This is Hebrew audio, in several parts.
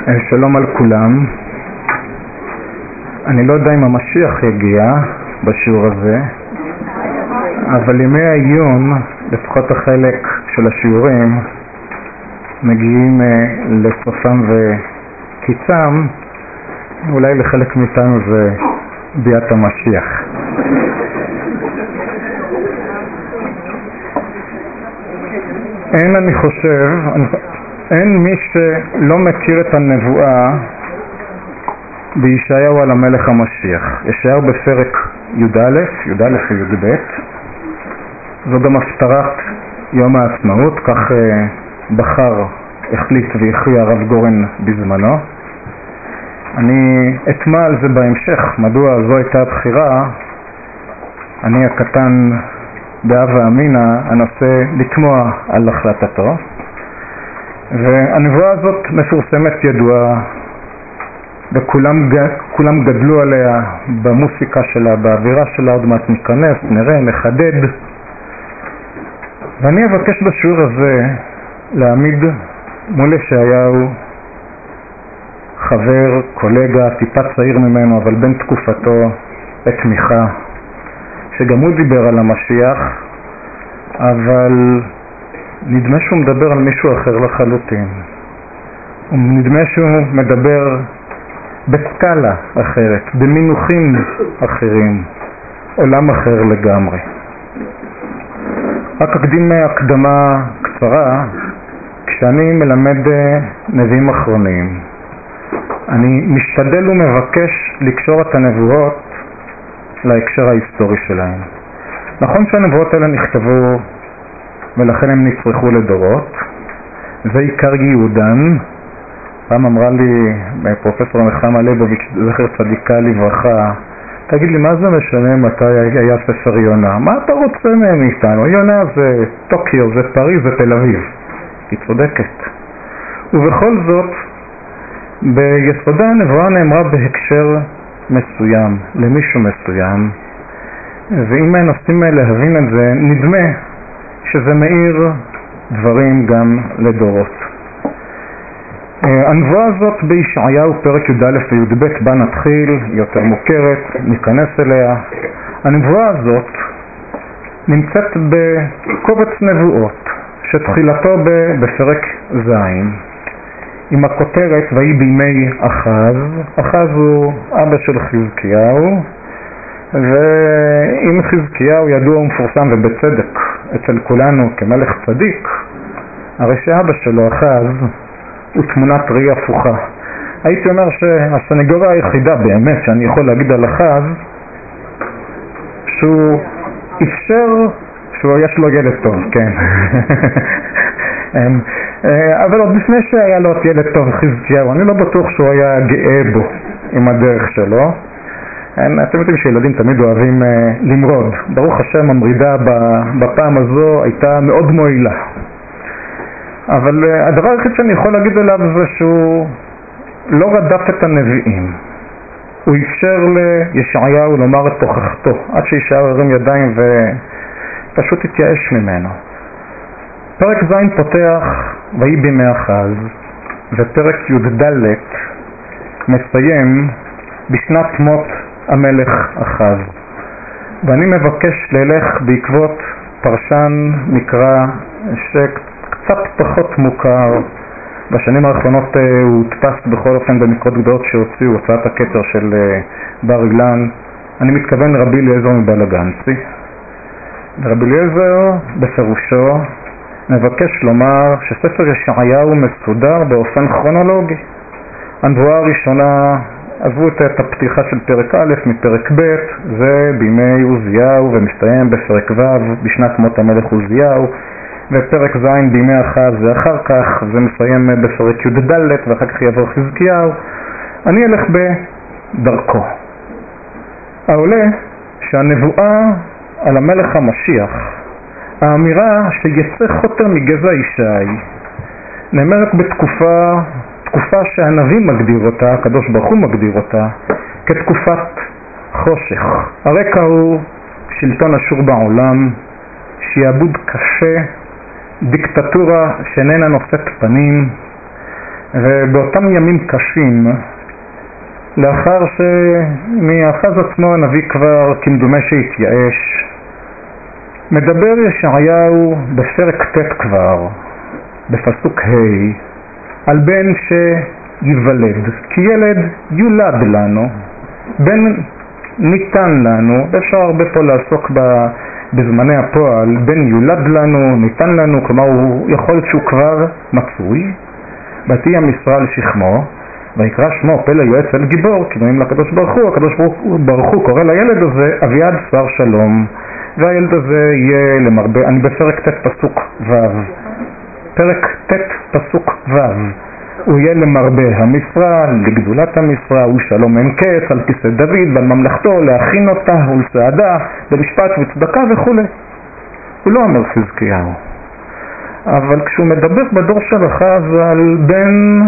שלום על כולם. אני לא יודע אם המשיח יגיע בשיעור הזה, אבל ימי העיון, לפחות החלק של השיעורים, מגיעים לסופם וקיצם. אולי לחלק מאיתנו זה ביאת המשיח. אני חושב, אין מי שלא מכיר את הנבואה בישעיהו על המלך המשיח. ישעיהו בפרק י"א וי"ב, זו גם הפטרת יום העצמאות, כך החליט והכריע הרב גורן בזמנו. אני אטמע על זה בהמשך, מדוע זו הייתה הבחירה. אני הקטן באב ואמינה אנסה לתמוע על החלטתו, והנבואה הזאת מפורסמת, ידועה, וכולם גדלו עליה במוסיקה שלה, באווירה שלה. עוד מעט ניכנס, נראה, נחדד. ואני אבקש בשיעור הזה להעמיד מול ישעיהו חבר, קולגה, טיפה צעיר ממנו, אבל בין תקופתו, את מיכה, שגם הוא דיבר על המשיח, אבל נדמה שהוא מדבר על מישהו אחר לחלוטין. נדמה שהוא מדבר בסקאלה אחרת, במינוחים אחרים, עולם אחר לגמרי. רק אקדים הקדמה קצרה. כשאני מלמד נביאים אחרונים, אני משתדל ומבקש לקשור את הנבואות להקשר ההיסטורי שלהם. נכון שהנבואות האלה נכתבו ולכן הם נצרכו לדורות, זה עיקר ייעודן. פעם אמרה לי פרופסור נחמה ליבוביץ', זכר צדיקה לברכה, תגיד לי, מה זה משנה מתי היה ספר יונה? מה אתה רוצה מהם איתנו? יונה זה טוקיו, זה פריז, זה תל אביב. היא צודקת. ובכל זאת, ביסודה הנבואה נאמרה בהקשר מסוים, למישהו מסוים, ואם מנסים להבין את זה, נדמה שזה מאיר דברים גם לדורות. הנבואה הזאת בישעיהו פרק י"א וי"ב, בה נתחיל, היא יותר מוכרת, ניכנס אליה. הנבואה הזאת נמצאת בקובץ נבואות שתחילתו בפרק ז', עם הכותרת ויהי בימי אחז. אחז הוא אבא של חזקיהו, ואם חזקיהו ידוע ומפורסם ובצדק אצל כולנו כמלך צדיק, הרי שאבא שלו אחז הוא תמונת ראי הפוכה. הייתי אומר שהסנגוריה היחידה באמת שאני יכול להגיד על אחז, שהוא אפשר שיש לו ילד טוב, כן. אבל עוד לפני שהיה לו ילד טוב חזקיהו, אני לא בטוח שהוא היה גאה בו עם הדרך שלו. אתם יודעים שילדים תמיד אוהבים למרוד. ברוך השם, המרידה בפעם הזו הייתה מאוד מועילה. אבל הדבר היחיד שאני יכול להגיד עליו זה שהוא לא רדף את הנביאים. הוא אפשר לישעיהו לומר את תוכחתו, עד שישעיהו הרים ידיים ופשוט התייאש ממנו. פרק ז' פותח ויהי בימי אחז, ופרק י"ד מסיים בשנת מות המלך אחז. ואני מבקש ללך בעקבות פרשן מקרא שקצת פחות מוכר. בשנים האחרונות הוא הודפס בכל אופן במקרות גדולות שהוציאו, הוצאת הכתר של בר אילן. אני מתכוון רבי אליעזר מבלגנצי. רבי אליעזר בפירושו מבקש לומר שספר ישעיהו מסודר באופן כרונולוגי. הנבואה הראשונה, עזבו את הפתיחה של פרק א' מפרק ב', זה בימי עוזיהו ומסתיים בפרק ו' בשנת מות המלך עוזיהו, ופרק ז' בימי אחז זה אחר כך, זה מסיים בפרק י"ד ואחר כך יעבור חזקיהו. אני אלך בדרכו. העולה שהנבואה על המלך המשיח, האמירה שיצא חוטר מגזע ישי, נאמרת בתקופה שהנביא מגדיר אותה, הקדוש ברוך הוא מגדיר אותה, כתקופת חושך. הרקע הוא שלטון אשור בעולם, שיעבוד קשה, דיקטטורה שאיננה נושאת פנים, ובאותם ימים קשים, לאחר שמאחז עצמו הנביא כבר כמדומה שהתייאש, מדבר ישעיהו בפרק ט' כבר, בפסוק ה', על בן שיוולד, כי ילד יולד לנו, בן ניתן לנו, אפשר הרבה פה לעסוק בזמני הפועל, בן יולד לנו, ניתן לנו, כלומר הוא יכול להיות שהוא כבר מצוי, ותהיה משרה על שכמו, ויקרא שמו פלא יועץ אל גיבור, כינויים לקדוש ברוך הוא, הקדוש ברוך הוא קורא לילד הזה אביעד שר שלום, והילד הזה יהיה למרבה, אני בפרק ט' פסוק ו', פרק ט' פסוק ו', הוא יהיה למרבה המשרה, לגדולת המשרה, הוא שלום אין קץ, על כיסא דוד ועל ממלכתו, להכין אותה ולסעדה, במשפט וצדקה וכו'. הוא לא אומר חזקיהו. אבל כשהוא מדבר בדור של אחז על בן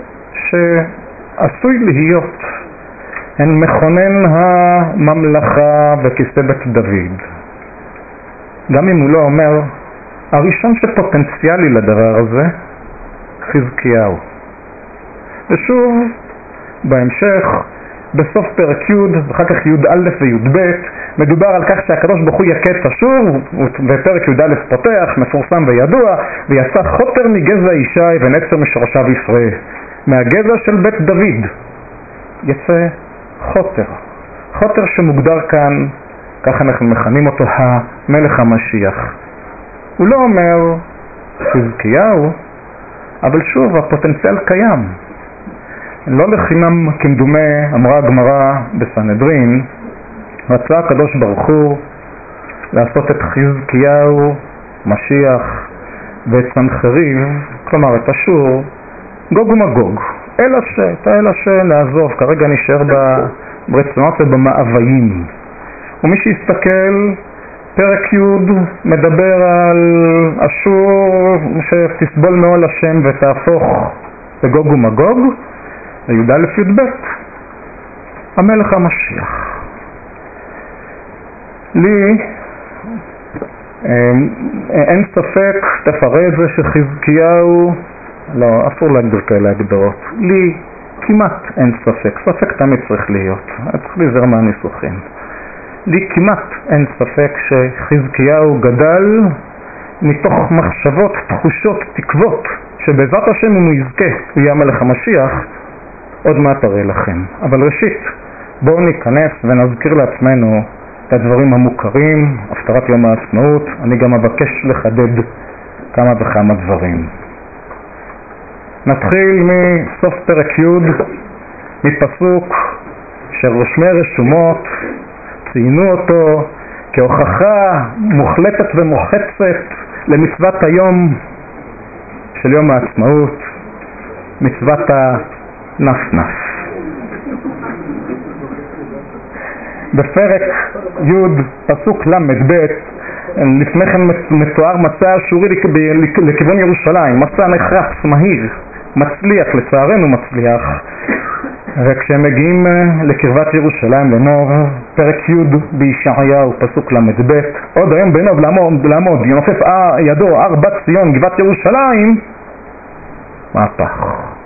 שעשוי להיות הן מכונן הממלכה בכיסא בית דוד, גם אם הוא לא אומר, הראשון שפוטנציאלי לדבר הזה, חזקיהו. ושוב, בהמשך, בסוף פרק י', ואחר כך י' א' וי' ב', מדובר על כך שהקדוש ברוך הוא יכה את אשור, ופרק י' א' פותח, מפורסם וידוע, ויצא חוטר מגזע ישי ונצר משורשיו יפרה. מהגזע של בית דוד יצא חוטר. חוטר שמוגדר כאן, ככה אנחנו מכנים אותו המלך המשיח. הוא לא אומר חזקיהו, אבל שוב, הפוטנציאל קיים. לא לחינם כמדומה, אמרה הגמרא בסנהדרין, רצה הקדוש ברוך הוא לעשות את חזקיהו, משיח, ואת סנחריב, כלומר את אשור, גוג ומגוג. אלא לעזוב, כרגע נשאר ברצונות ובמאוויים. ומי שיסתכל, פרק י' מדבר על אשור שתסבול מעול השם ותהפוך לגוג ומגוג, וי"א י"ב המלך המשיח. לי אין ספק, תפרט זה שחזקיהו, לא, אסור להגדיר כאלה הגדרות, לי כמעט אין ספק, ספק תמיד צריך להיות, צריך להיזהר מהניסוחים. לי כמעט אין ספק שחזקיהו גדל מתוך מחשבות, תחושות, תקוות, שבעזרת השם אם הוא יזכה, הוא יהיה המלך המשיח, עוד מעט אראה לכם. אבל ראשית, בואו ניכנס ונזכיר לעצמנו את הדברים המוכרים, הפטרת יום העצמאות. אני גם אבקש לחדד כמה וכמה דברים. נתחיל מסוף פרק י', מפסוק שרושמי רשומות ציינו אותו כהוכחה מוחלטת ומוחצת למצוות היום של יום העצמאות, מצוות הנפנף. בפרק י' פסוק ל"ב, לפני כן מתואר מסע אשורי לכיוון ירושלים, מסע נחרץ, מהיר, מצליח, לצערנו מצליח. וכשהם מגיעים לקרבת ירושלים, לנוב, פרק י' בישעיהו, פסוק ל"ב, עוד היום בנוב לעמוד, ינופף ידו הר בת ציון גבעת ירושלים, מהפך.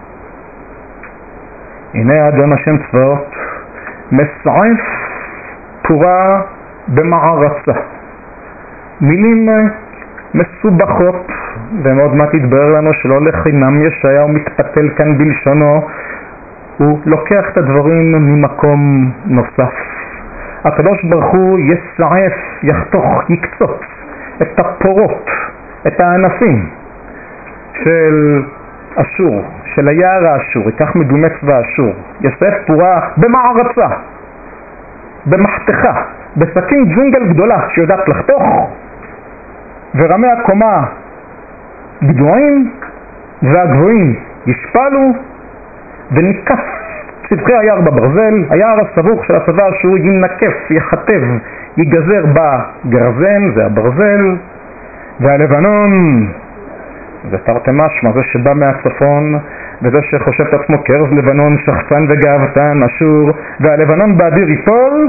הנה אדון השם צבאות מסעף פורה במערצה. מילים מסובכות, ומאוד מעט יתברר לנו שלא לחינם ישעיהו מתפתל כאן בלשונו, הוא לוקח את הדברים ממקום נוסף. הקדוש ברוך הוא יסעף, יחתוך, יקצוץ את הפורות, את הענפים של אשור, של היער האשור, ייקח מדומה צבא אשור, יסעף פורה במערצה, במחתכה, בסכין ג'ונגל גדולה שיודעת לחתוך, ורמי הקומה גדועים והגבוהים ישפלו, וניקף צווחי היער בברזל, היער הסבוך של הצבא האשורי ינקף, יחטב, ייגזר בגרזן, זה הברזל, והלבנון, זה תרתי משמע, זה שבא מהצפון, וזה שחושב את עצמו כרז לבנון, שחצן וגאוותן, אשור, והלבנון באדיר ייפול,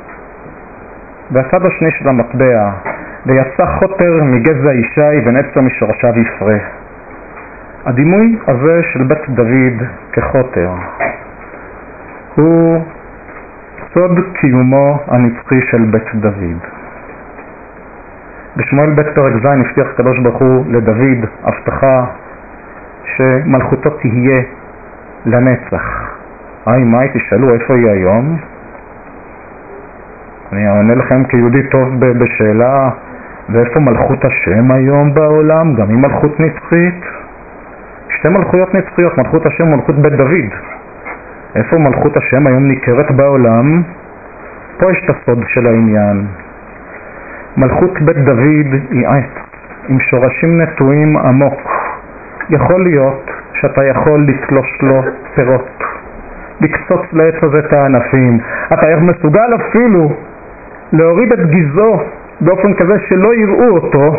והצד השני של המטבע, ויצא חוטר מגזע ישי ונצר משורשיו יפרה. הדימוי הזה של בית דוד כחוטר הוא סוד קיומו הנצחי של בית דוד. בשמואל ב' פרק ז' הבטיח הקדוש ברוך הוא לדוד הבטחה שמלכותו תהיה לנצח. מה תשאלו איפה היא היום? אני אענה לכם כיהודי טוב בשאלה, ואיפה מלכות השם היום בעולם? גם היא מלכות נצחית. שתי מלכויות נצחיות, מלכות השם ומלכות בית דוד. איפה מלכות השם היום ניכרת בעולם? פה יש את הסוד של העניין. מלכות בית דוד היא עץ עם שורשים נטועים עמוק. יכול להיות שאתה יכול לתלוש לו פירות, לקצוץ לעץ הזה את הענפים. אתה מסוגל אפילו להוריד את גזעו באופן כזה שלא יראו אותו,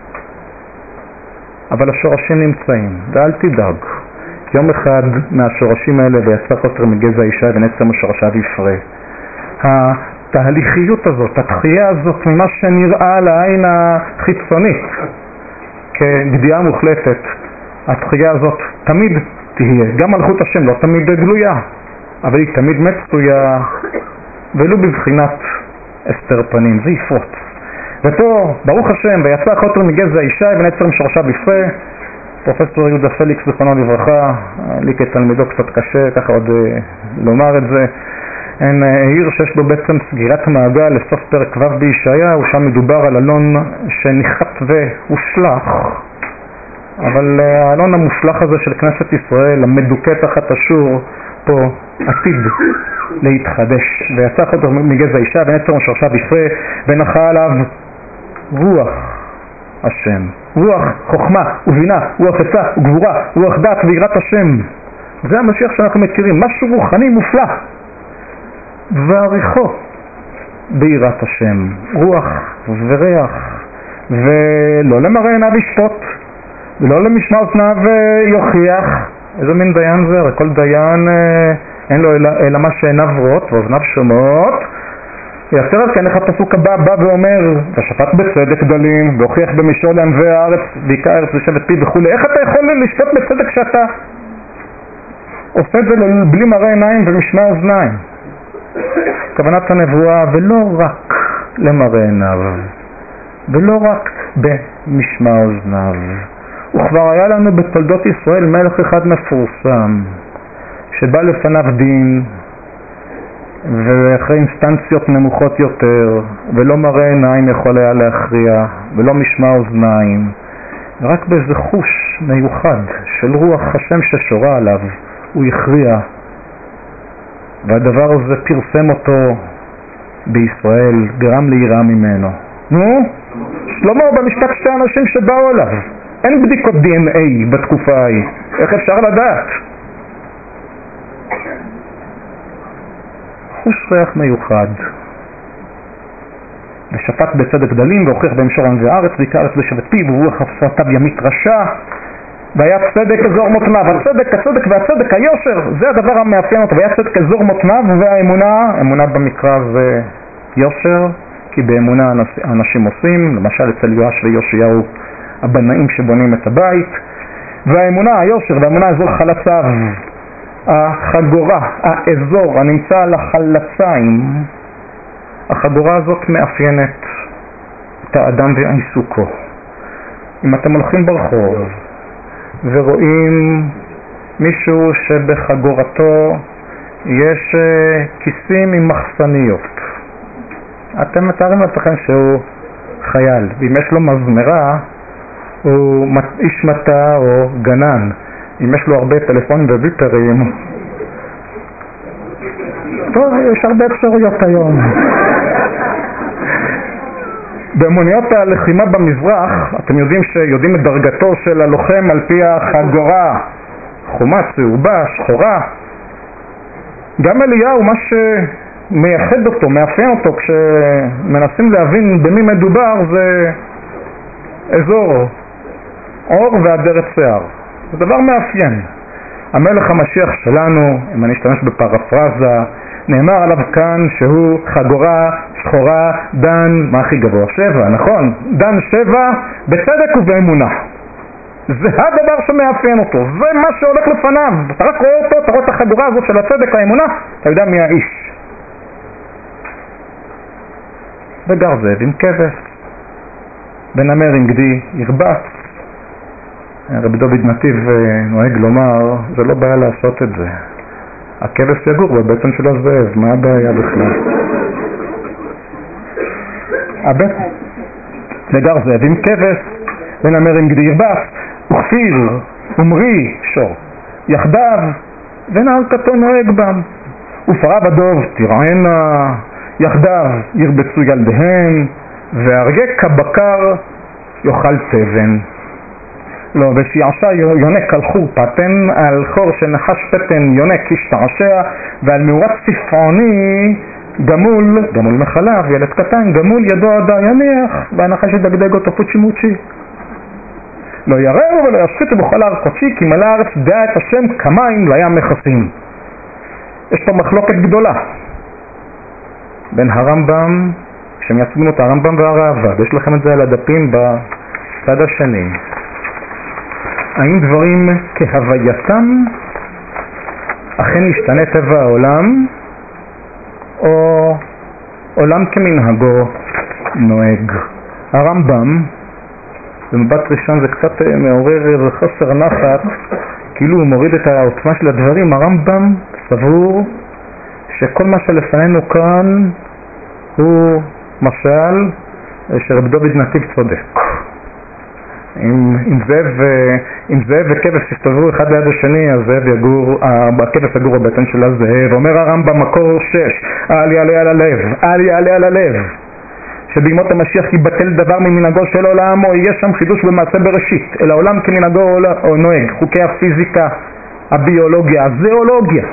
אבל השורשים נמצאים, ואל תדאג. יום אחד מהשורשים האלה ויצא חוטר מגזע אישה ונצר משורשיו יפרה. התהליכיות הזאת, התחייה הזאת ממה שנראה לעין החיצונית כגדיעה מוחלטת, התחייה הזאת תמיד תהיה. גם מלכות השם לא תמיד גלויה, אבל היא תמיד מצויה, ולא בבחינת אסתר פנים, זה יפרוץ. ופה, ברוך השם, ויצא חוטר מגזע אישה ונצר משורשיו יפרה. פרופסור יהודה פליקס זיכרונו לברכה, לי כתלמידו קצת קשה ככה עוד לומר את זה, העיר שיש בו בעצם סגירת מעגל לסוף פרק ו' בישעיהו, שם מדובר על אלון שניחת והושלח, אבל האלון המושלח הזה של כנסת ישראל, המדוכא תחת אשור, פה עתיד להתחדש. ויצא חוטר מגזע אישה ונצר משורשיו יפרה, ונחה עליו רוח השם, רוח חוכמה ובינה, רוח עצה וגבורה, רוח דת ויראת השם. זה המשיח שאנחנו מכירים, משהו רוחני מופלא, ועריכו ביראת השם, רוח וריח, ולא למראה עיניו ישפוט, ולא למשמע אוזניו יוכיח. איזה מין דיין זה? הרי כל דיין אין לו אלא מה שעיניו רואות ואוזניו שומעות. יצר אז כן, איך הפסוק הבא בא ואומר, ושפט בצדק דלים, והוכיח במישור לענבי הארץ, בעיקר ארץ לשבת פי וכו'. איך אתה יכול לשפוט בצדק כשאתה עושה את זה בלי מראה עיניים ומשמע אוזניים? כוונת הנבואה, ולא רק למראה עיניו, ולא רק במשמע אוזניו. וכבר היה לנו בתולדות ישראל מלך אחד מפורסם, שבא לפניו דין, ואחרי אינסטנציות נמוכות יותר, ולא מראה עיניים יכול היה להכריע, ולא משמע אוזניים, רק באיזה חוש מיוחד של רוח השם ששורה עליו, הוא הכריע, והדבר הזה פרסם אותו בישראל, גרם ליראה ממנו. נו? שלמה במשפט שתי אנשים שבאו אליו, אין בדיקות DNA בתקופה ההיא, איך אפשר לדעת? חוש ריח מיוחד, ושפט בצדק דלים והוכיח במישור ענבי הארץ, בעיקר ארץ לשבת פי, ורוח שפתיו ימית רשע, והיה צדק אזור מותניו. הצדק והצדק, היושר, זה הדבר המאפיין אותו. והיה צדק אזור מותניו, והאמונה, אמונה במקרא זה יושר, כי באמונה אנשים עושים, למשל אצל יואש ויושיהו הבנאים שבונים את הבית. והאמונה, היושר, והאמונה אזור חלציו, החגורה, האזור הנמצא על החלציים, החגורה הזאת מאפיינת את האדם ועיסוקו. אם אתם הולכים ברחוב ורואים מישהו שבחגורתו יש כיסים עם מחסניות, אתם מתארים לעצמכם שהוא חייל, ואם יש לו מזמרה הוא איש מטה או גנן. אם יש לו הרבה טלפונים וויפרים, טוב, יש הרבה אפשרויות היום. באמוניות הלחימה במזרח, אתם יודעים את דרגתו של הלוחם על פי החגורה, חומה, צהובה, שחורה. גם אליהו, מה שמייחד אותו, מאפיין אותו, כשמנסים להבין במי מדובר, זה אזור אור והדרת שיער. זה דבר מאפיין. המלך המשיח שלנו, אם אני אשתמש בפרפרזה, נאמר עליו כאן שהוא חגורה, שחורה, דן, מה הכי גבוה? 7, נכון? דן 7, בצדק ובאמונה. זה הדבר שמאפיין אותו, זה מה שהולך לפניו. אתה רק רואה אותו, אתה רואה את החגורה הזאת של הצדק, האמונה, אתה יודע מי האיש. וגר זאב עם כבש, ונמר עם גדי ירבץ. רבי דוד נתיב נוהג לומר, זה לא בעיה לעשות את זה. הכבש יגור בבטן של הזאב, מה הבעיה בכלל? הבטן. וגר זאב עם כבש, ונמר עם גדי ירבץ, וכפיר, ומרי, שור, יחדיו, ונער קטון נוהג בם. ופרה ודוב תרענה, יחדיו ירבצו ילדיהם, והרגה כבקר יאכל תבן. לא, ושיעשה יונק על חור פתן, על חור של נחש פתן יונק ישתעשע, ועל מאורת צפעוני גמול מחלב, ילד קטן, גמול ידו עדה יניח, והנחש ידגדג אותו פוצ'י מוצ'י. לא יראו ולא ישחיתו בכל הר קודשי, כי מלא הארץ דעה את השם כמים לים מכסים. יש פה מחלוקת גדולה בין הרמב"ם, שמייצגים אותה הרמב"ם והרעב"ד, יש לכם את זה על הדפים בצד השני. האם דברים כהווייתם אכן משתנה טבע העולם, או עולם כמנהגו נוהג? הרמב"ם, במבט ראשון זה קצת מעורר חוסר נחת, כאילו הוא מוריד את העוצמה של הדברים. הרמב"ם סבור שכל מה שלפנינו כאן הוא משל שרבי דוד נתיב צודק. אם זאב וכבש יסתובבו אחד ליד השני, אז הכבש יגור בבטן של הזאב. אומר הרמב"ם מקור 6, אל יעלה על הלב, שבימות המשיח יבטל דבר ממנהגו של עולם, או יהיה שם חידוש במעשה בראשית, אלא עולם כמנהגו או נוהג, חוקי הפיזיקה, הביולוגיה, הזיאולוגיה.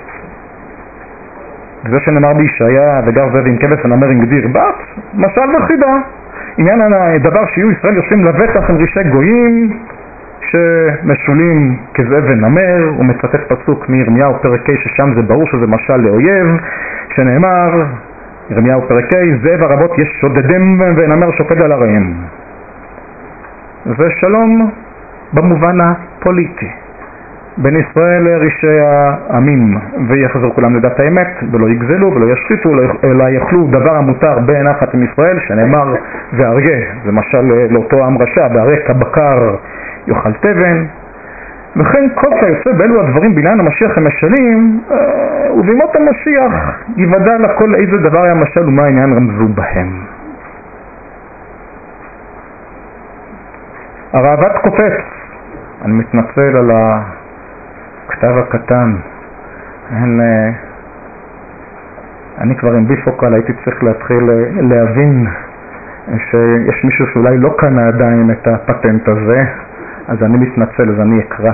זה שנאמר בישעיה, וגר זאב עם כבש ונמר עם גדי ירבץ, משל וחידה. עניין הדבר שיהיו ישראל יושבים לבטח עם רישי גויים שמשולים כזאב ונמר. הוא מצטט פסוק מירמיהו פרק ה', ששם זה ברור שזה משל לאויב, שנאמר ירמיהו פרק ה', זאב הרבות יש שודדם ונמר שוקד על הרעים. זה שלום במובן הפוליטי בין ישראל לראשי העמים, ויחזרו כולם לדעת האמת, ולא יגזלו ולא ישחיתו, אלא יאכלו דבר המותר בנחת עם ישראל, שנאמר והרגה, זה משל לאותו עם רשע, והרגה כבקר יאכל תבן. וכן כל כיוצא באלו הדברים בעניין המשיח המשלים, ובימות המשיח יוודע לכל איזה דבר היה משל ומה העניין רמזו בהם. הרעב"ד קופץ, אני מתנצל על הכתב הקטן, אני כבר עם ביפוקל הייתי צריך להתחיל להבין שיש מישהו שאולי לא קנה עדיין את הפטנט הזה, אז אני מתנצל, אז אני אקרא.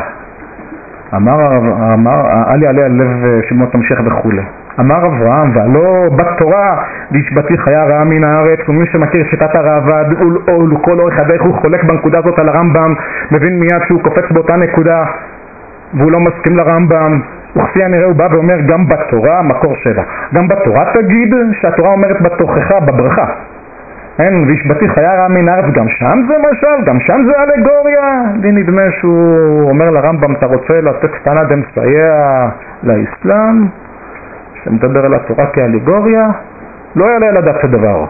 אמר אל יעלה על לב שמות המשיח וכו'. אמר אברהם, והלא בתורה והשבתי חיה רעה מן הארץ. ומי שמכיר שיטת הרעב"ד ולכל אורך הדרך הוא חולק בנקודה הזאת על הרמב"ם, מבין מיד שהוא קופץ באותה נקודה והוא לא מסכים לרמב"ם. וכפי הנראה הוא בא ואומר גם בתורה, מקור 7, גם בתורה תגיד שהתורה אומרת בתוכחה, בברכה, והשבתי חיה רעה מן הארץ, גם שם זה משל, גם שם זה אלגוריה. לי נדמה שהוא אומר לרמב"ם, אתה רוצה לתת תנא דמסייע לאסלאם שמדבר על התורה כאלגוריה? לא יעלה על הדעת הדבר.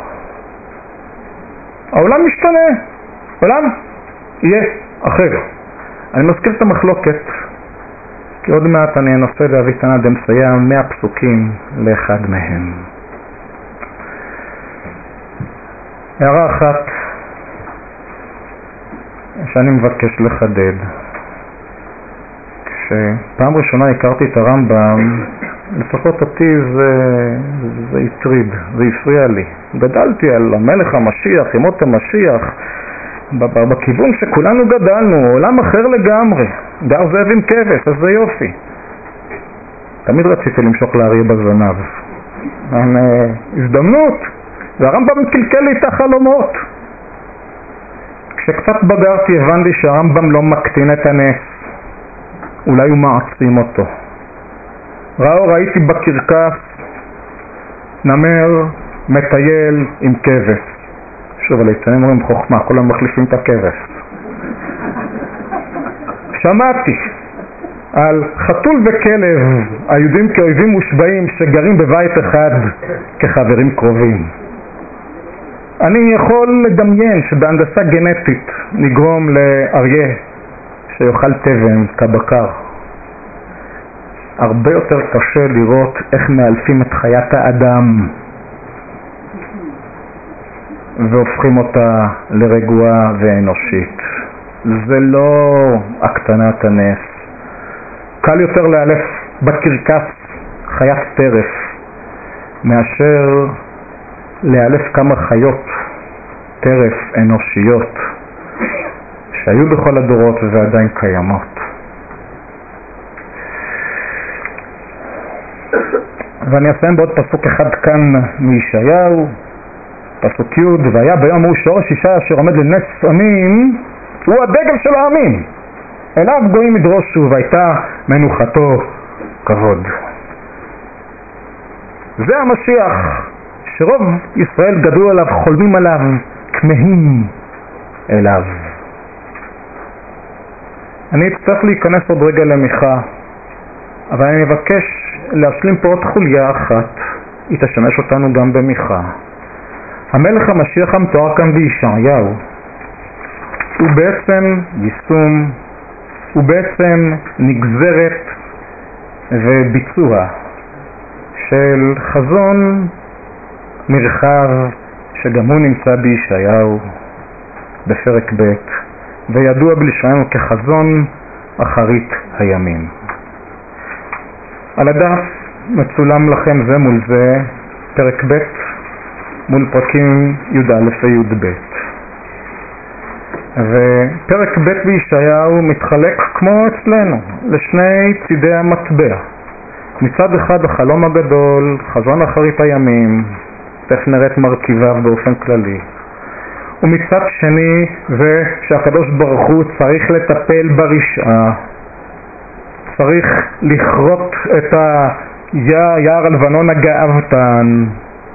העולם משתנה, העולם יהיה אחר. אני מזכיר את המחלוקת כי עוד מעט אני אנסה להביא תנא דמסייע מהפסוקים לאחד מהם. הערה אחת שאני מבקש לחדד, כשפעם ראשונה הכרתי את הרמב"ם, לפחות אותי זה הטריד, זה הפריע לי. גדלתי על המלך המשיח, ימות המשיח, בכיוון שכולנו גדלנו, עולם אחר לגמרי, גר זאב עם כבש, אז זה יופי. תמיד רציתי למשוך לאריה בזנב, הזדמנות, והרמב"ם קלקל לי את החלומות. כשקצת בגרתי הבנתי שהרמב"ם לא מקטין את הנס, אולי הוא מעצים אותו. ראיתי בקרקס נמר מטייל עם כבש. שוב, הליצנים אומרים חוכמה, כולם מחליפים את הכבש. שמעתי על חתול וכלב היהודים כאויבים מושבעים שגרים בבית אחד כחברים קרובים. אני יכול לדמיין שבהנדסה גנטית נגרום לאריה שיאכל תבן כבקר. הרבה יותר קשה לראות איך מאלפים את חיית האדם והופכים אותה לרגועה ואנושית. זה לא הקטנת הנס. קל יותר לאלף בקרקס חיית טרף מאשר לאלף כמה חיות טרף אנושיות שהיו בכל הדורות ועדיין קיימות. ואני אסיים בעוד פסוק אחד כאן מישעיהו, פסוק י': והיה ביום ההוא שורש ישי אשר עומד לנס עמים, הוא הדגל של העמים, אליו גויים ידרושו, והייתה מנוחתו כבוד. זה המשיח שרוב ישראל גדלו עליו, חולמים עליו, כמהים אליו. אני אצטרך להיכנס עוד רגע למיכה, אבל אני מבקש להשלים פה עוד חוליה אחת, היא תשמש אותנו גם במיכה. המלך המשיח המתואר כאן בישעיהו הוא בעצם יישום, הוא בעצם נגזרת וביצוע של חזון נרחב שגם הוא נמצא בישעיהו בפרק ב' וידוע בלשוננו כחזון אחרית הימים. על הדף מצולם לכם זה מול זה פרק ב' מול פרקים י"א וי"ב. ופרק ב' בישעיהו מתחלק כמו אצלנו לשני צידי המטבע. מצד אחד החלום הגדול, חזון אחרית הימים, תכף נראה את מרכיביו באופן כללי. ומצד שני זה שהקדוש ברוך הוא צריך לטפל ברשעה, צריך לכרות את היער הלבנון הגאוותן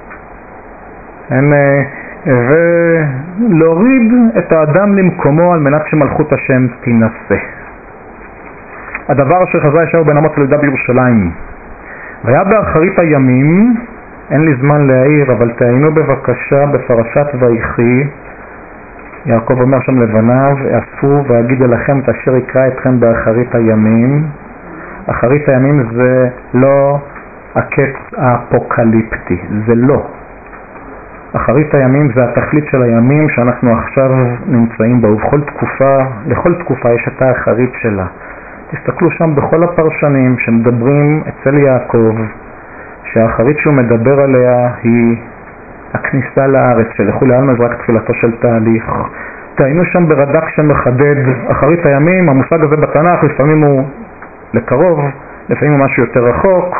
ולהוריד את האדם למקומו על מנת שמלכות השם תינשא. הדבר אשר חזה ישעיהו בן אמוץ על יהודה בירושלים. והיה באחרית הימים, אין לי זמן להעיר, אבל תעיינו בבקשה בפרשת ויחי. יעקב אומר שם לבניו, אספו ואגיד אליכם את אשר יקרא אתכם באחרית הימים. אחרית הימים זה לא הקץ האפוקליפטי, זה לא. אחרית הימים זה התכלית של הימים שאנחנו עכשיו נמצאים בה, ובכל תקופה, לכל תקופה יש את האחרית שלה. תסתכלו שם בכל הפרשנים שמדברים אצל יעקב, שהאחרית שהוא מדבר עליה היא הכניסה לארץ, שלכו לעלמא זה רק תחילתו של תהליך. תעיינו שם ברד"ק שמחדד אחרית הימים. המושג הזה בתנ"ך לפעמים הוא לקרוב, לפעמים הוא משהו יותר רחוק.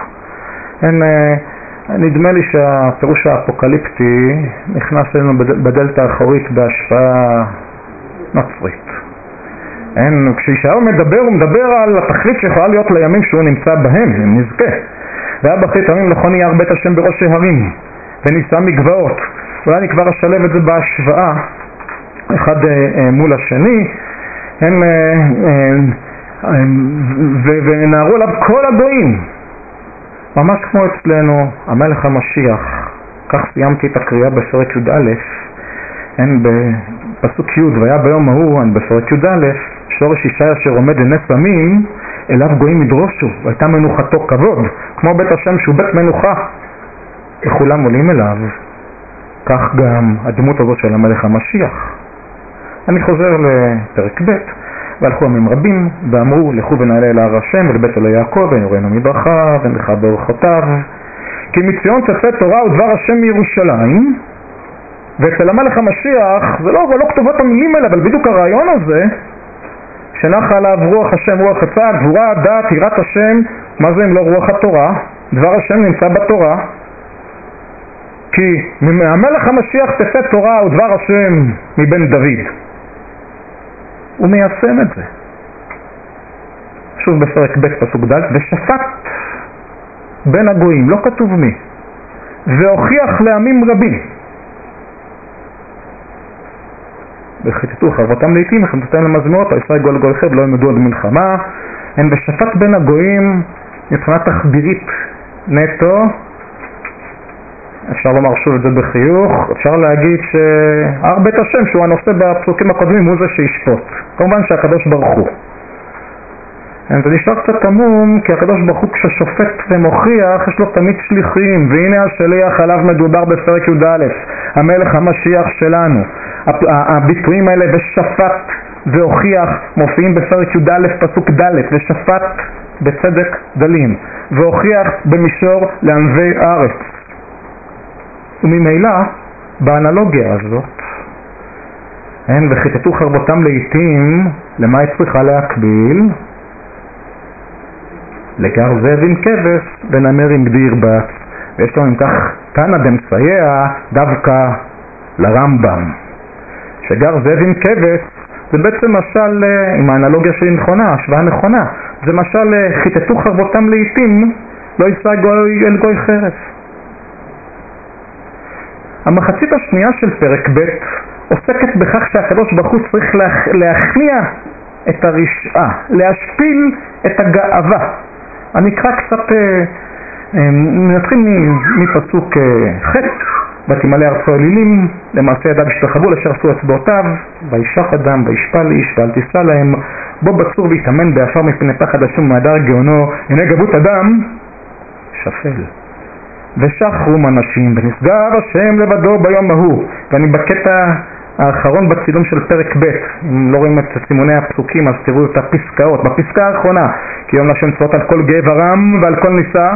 נדמה לי שהפירוש האפוקליפטי נכנס אלינו בדלת האחורית בהשפעה נוצרית. כשישעיהו מדבר, הוא מדבר על התכלית שיכולה להיות לימים שהוא נמצא בהם, אם נזכה. והיה באחרית הימים נכון יער בית השם בראש ההרים ונישא מגבעות. אולי אני כבר אשלב את זה בהשוואה אחד מול השני. ונערו עליו כל הגויים, ממש כמו אצלנו המלך המשיח. כך סיימתי את הקריאה בפרק י"א. בפסוק י' והיה ביום ההוא, בפרק י"א, שורש ישי אשר עומד לנס עמים, אליו גויים ידרושו, והייתה מנוחתו כבוד, כמו בית השם שהוא בית מנוחה, וכולם עולים אליו. כך גם הדמות הזאת של המלך המשיח. אני חוזר לפרק ב'. והלכו עמים רבים ואמרו, לכו ונעלה אל הר השם ולבית אלוהי יעקב ונראינו מדרכיו ונלכה באורחותיו, כי מציון תצא תורה ודבר השם מירושלים. ואצל המלך המשיח זה לא כתובות המילים האלה, אבל בדיוק הרעיון הזה שנחה עליו רוח השם, רוח הצד, גבורה, דת, יראת השם. מה זה אם לא רוח התורה? דבר השם נמצא בתורה. כי מהמלך המשיח תצא תורה ודבר השם מבן דוד. הוא מיישם את זה. שוב בפרק ב' פסוק ד', ושפט בין הגויים, לא כתוב מי, והוכיח לעמים רבים. וכתוב חרבותם לעתים וחמתותם למזמרות, ישראל גול גול חרב לא ילמדו עוד מלחמה. הן בשפט בין הגויים מבחינה תחבירית נטו. אפשר לומר שוב את זה בחיוך, אפשר להגיד שהר בית השם שהוא הנושא בפסוקים הקודמים הוא זה שישפוט, כמובן שהקדוש ברוך הוא. זה נשאר קצת תמום, כי הקדוש ברוך הוא כששופט ומוכיח יש לו תמיד שליחים, והנה השליח עליו מדובר בפרק י"א, המלך המשיח שלנו. הביטויים האלה ושפט והוכיח מופיעים בפרק י"א פסוק ד', ושפט בצדק דלים והוכיח במישור לענבי הארץ. וממילא באנלוגיה הזאת וכיתתו חרבותם לעתים, למה היא צריכה להקביל? לגר זאב עם כבש ונמר עם גדי ירבץ. ויש לנו אם כך תנא דמסייע דווקא לרמב"ם, שגר זאב עם כבש זה בעצם משל, עם האנלוגיה שהיא נכונה, השוואה נכונה, זה משל חיתתו חרבותם לעתים לא יישא גוי אל גוי חרב. המחצית השנייה של פרק ב' עוסקת בכך שהקדוש ברוך הוא צריך להכניע את הרשעה, להשפיל את הגאווה. אני אקרא קצת, נתחיל מפסוק ח' ותמלא ארצו אלילים, למעשה ידיו השתחוו אשר עשו אצבעותיו, וישח אדם וישפל איש ואל תישא להם, בו בצור ויתאמן בעפר מפני פחד השם מהדר גאונו, הנה גבות אדם שפל. ושחרום אנשים ונשגב השם לבדו ביום ההוא. ואני בקטע האחרון בצילום של פרק ב', אם לא רואים את סימוני הפסוקים אז תראו את הפסקאות. בפסקה האחרונה, כי יום להשם צבאות על כל גאה ורם ועל כל נישא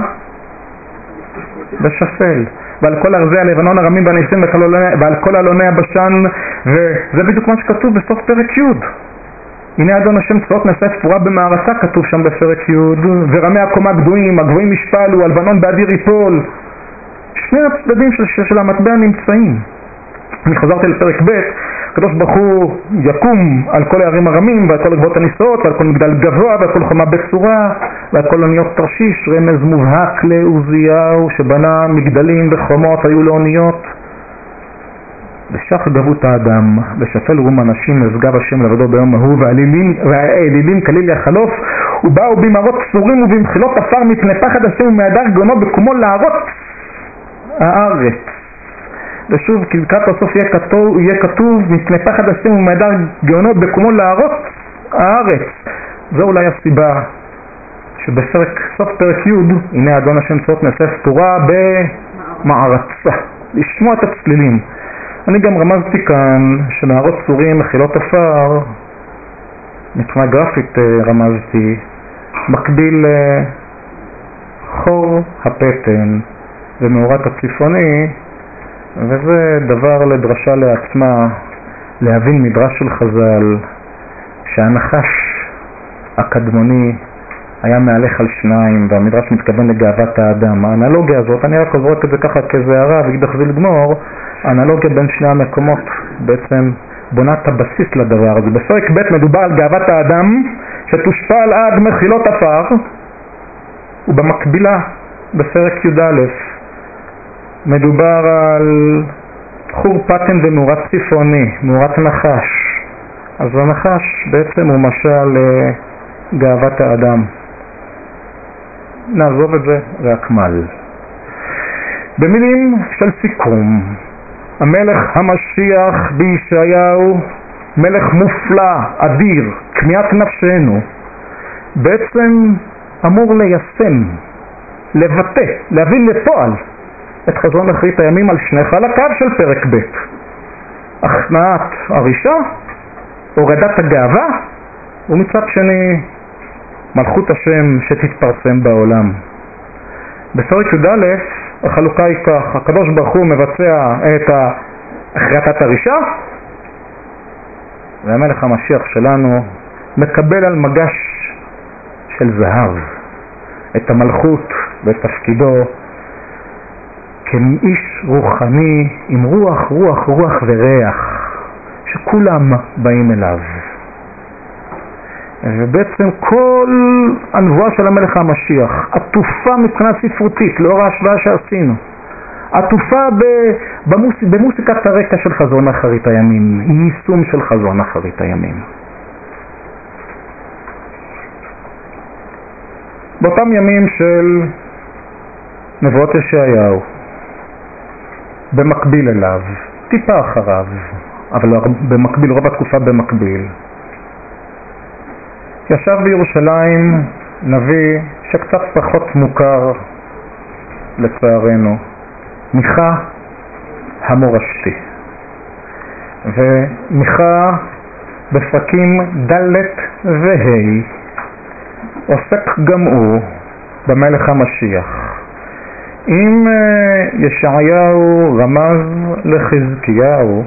ושפל, ועל כל ארזי הלבנון הרמים והניסים ועל כל אלוני הבשן. וזה בדיוק מה שכתוב בסוף פרק י'. הנה אדון השם צבאות נשא פורה במערכה, כתוב שם בפרק י', ורמי הקומה גדועים, הגבוהים ישפלו, הלבנון באדיר ייפול. שני הצדדים של המטבע נמצאים. אני חזרתי לפרק ב', הקדוש ברוך הוא יקום על כל הערים הרמים ועל כל הגבעות הנישאות ועל כל מגדל גבוה ועל כל חומה בצורה ועל כל אוניות תרשיש, רמז מובהק לעוזיהו שבנה מגדלים וחומות היו לאוניות. ושח גבות האדם ושפל רום אנשים נשגב השם לבדו ביום ההוא, והאלילים כליל יחלוף, ובאו במראות צורים ובמחילות עפר מפני פחד השם ומהדר גאונו בקומו להרוס הארץ. ושוב כי לקראת הסוף יהיה כתוב מפני פחד השם ומהדר גאונו בקומו להרוס הארץ. זו אולי הסיבה שבסוף פרק י' הנה אדון השם צבאות נשא פורה במערצה, לשמוע את הצלילים. אני גם רמזתי כאן שמערות צורים מחילות עפר, מבחינה גרפית רמזתי, מקביל חור הפטן ומאורת הצפוני, וזה דבר לדרשה לעצמה, להבין מדרש של חז"ל שהנחש הקדמוני היה מהלך על שניים והמדרש מתכוון לגאוות האדם. האנלוגיה הזאת, אני רק עוברת את זה ככה כזהרה וכדחזי לגמור, האנלוגיה בין שני המקומות בעצם בונה את הבסיס לדבר הזה. בפרק ב' מדובר על גאוות האדם שתושפל עד מחילות עפר, ובמקבילה בפרק י"א מדובר על חור פטן ומאורת צפוני, מאורת נחש. אז הנחש בעצם הוא משל גאוות האדם. נעזוב את זה והקמל. במילים של סיכום, המלך המשיח בישעיהו, מלך מופלא, אדיר, כמיהת נפשנו, בעצם אמור ליישם, לבטא, להביא לפועל את חזון אחרית הימים על שני חלקיו של פרק ב'. הכנעת הרישה, הורדת הגאווה, ומצד שני מלכות השם שתתפרסם בעולם. בפרק י"א החלוקה היא כך, הקדוש ברוך הוא מבצע את הכרתת הרישה, והמלך המשיח שלנו מקבל על מגש של זהב את המלכות ואת תפקידו כאיש רוחני עם רוח וריח שכולם באים אליו. ובעצם כל הנבואה של המלך המשיח עטופה מבחינה ספרותית, לאור ההשוואה שעשינו, עטופה במוסיקת הרקע של חזון אחרית הימים, היא יישום של חזון אחרית הימים. באותם ימים של נבואות ישעיהו, במקביל אליו, טיפה אחריו, אבל לא במקביל, רוב התקופה במקביל, ישב בירושלים נביא שקצת פחות מוכר לצערנו, מיכה המורשתי. ומיכה בפרקים ד' וה' עוסק גם הוא במלך המשיח. אם ישעיהו רמז לחזקיהו,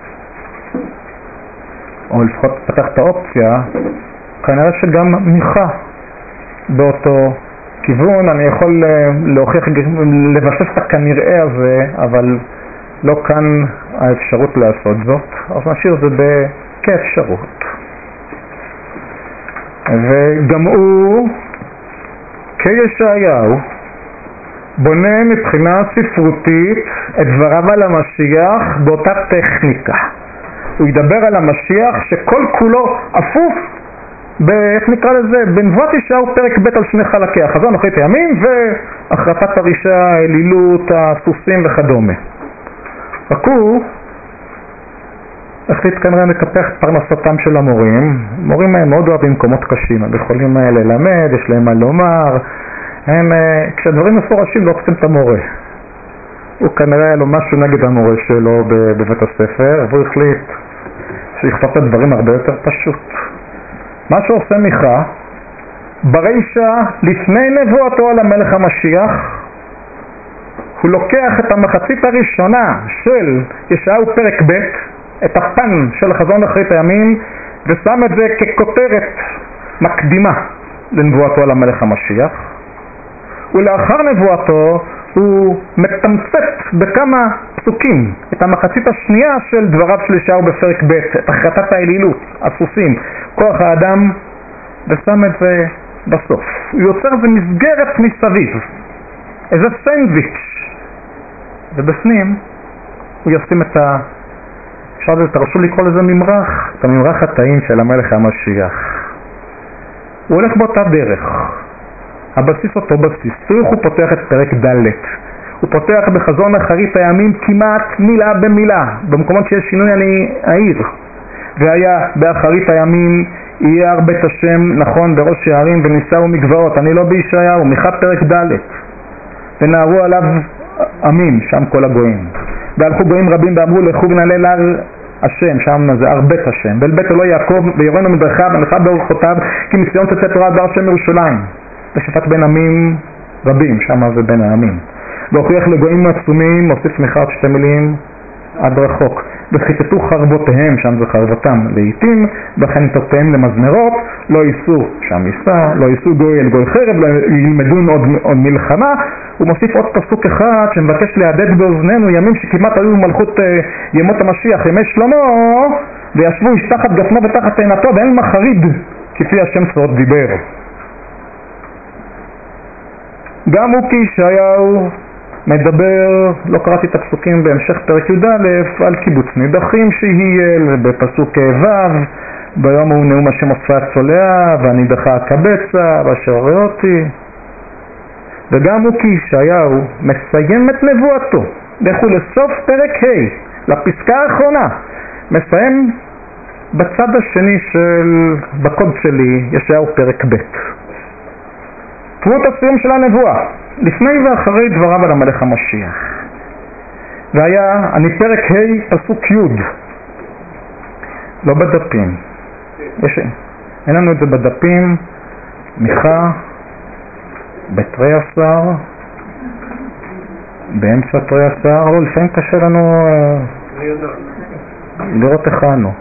או לפחות פתח את האופציה, כנראה שגם מיכה באותו כיוון. אני יכול להוכיח, לבסס את הכנראה הזה, אבל לא כאן האפשרות לעשות זאת, אז נשאיר זה כאפשרות. וגם הוא, כישעיהו, בונה מבחינה ספרותית את דבריו על המשיח באותה טכניקה. הוא ידבר על המשיח שכל כולו אפוף, איך נקרא לזה? בנבואת ישעיהו פרק ב' על שני חלקי, החזון אחרית הימים והחרפת הרישה, האלילות, הסוסים וכדומה. רק הוא החליט כנראה לקפח פרנסתם של המורים. מורים הם מאוד אוהבים מקומות קשים, הם יכולים ללמד, יש להם מה לומר. כשהדברים מפורשים לא צריכים את המורה. הוא כנראה היה לו משהו נגד המורה שלו בבית הספר, והוא החליט שיכתוב את הדברים הרבה יותר פשוט. מה שעושה מיכה, ברישה לפני נבואתו על המלך המשיח, הוא לוקח את המחצית הראשונה של ישעיהו פרק ב', את הפן של חזון אחרית הימים, ושם את זה ככותרת מקדימה לנבואתו על המלך המשיח. ולאחר נבואתו הוא מתמצת בכמה פסוקים את המחצית השנייה של דבריו של ישעיהו בפרק ב', את החרטת האלילות, הסוסים, כוח האדם, ושם את זה בסוף. הוא יוצר איזה מסגרת מסביב, איזה סנדוויץ', ובפנים הוא ישים את תרשו לקרוא לזה ממרח, את הממרח הטעים של המלך המשיח. הוא הולך באותה דרך. הבסיס אותו בסיס. תראו, הוא פותח את פרק ד'. הוא פותח בחזון אחרית הימים כמעט מילה במילה. במקומות שיש שינוי אני אעיר. והיה באחרית הימים יהיה בית השם נכון בראש שערים ונישאו מגבעות. אני לא בישעיהו, מיכה פרק ד'. ונערו עליו עמים, שם כל הגויים. והלכו גויים רבים ואמרו לכו ונעלה להר השם, שם זה הר בית השם. ואל בית אלוהי יעקב ויורנו מדרכיו ונלכה באורחותיו, כי מציון תצא תורה עד הר שם ירושלים. ושפט בין עמים רבים, שם זה בין העמים. והוכיח לגויים עצומים, מוסיף מיכה עוד שתי מילים, עד רחוק. וחיטטו חרבותיהם, שם זה חרבותם לעיתים, וחניתותיהם למזמרות, לא ייסעו, שם ייסע, לא ייסעו גוי אל גוי חרב, לא ילמדון עוד מלחמה. הוא מוסיף עוד פסוק אחד שמבקש להדד באוזנינו ימים שכמעט היו מלכות ימות המשיח, ימי שלמה, וישבו איש תחת גפנו ותחת עינתו, ואין מחריד כפי השם צבאות דיבר. גם הוא כישעיהו מדבר, לא קראתי את הפסוקים בהמשך פרק י"א, על קיבוץ נידחים שיהיה, בפסוק ו', ביום הוא נאום השם עושה צולע, והנידחה הקבצה, ואשר רואה אותי. וגם הוא כישעיהו מסיים את נבואתו, לכו לסוף פרק ה', לפסקה האחרונה, מסיים בצד השני בקוד שלי, ישעיהו פרק ב'. תראו את הסיום של הנבואה, לפני ואחרי דבריו על המלך המשיח. והיה, אני פרק ה' פסוק י', לא בדפים. אין לנו את זה בדפים, מיכה, בתרי עשר, באמצע תרי עשר, לא, לפעמים קשה לנו לראות איך אנו.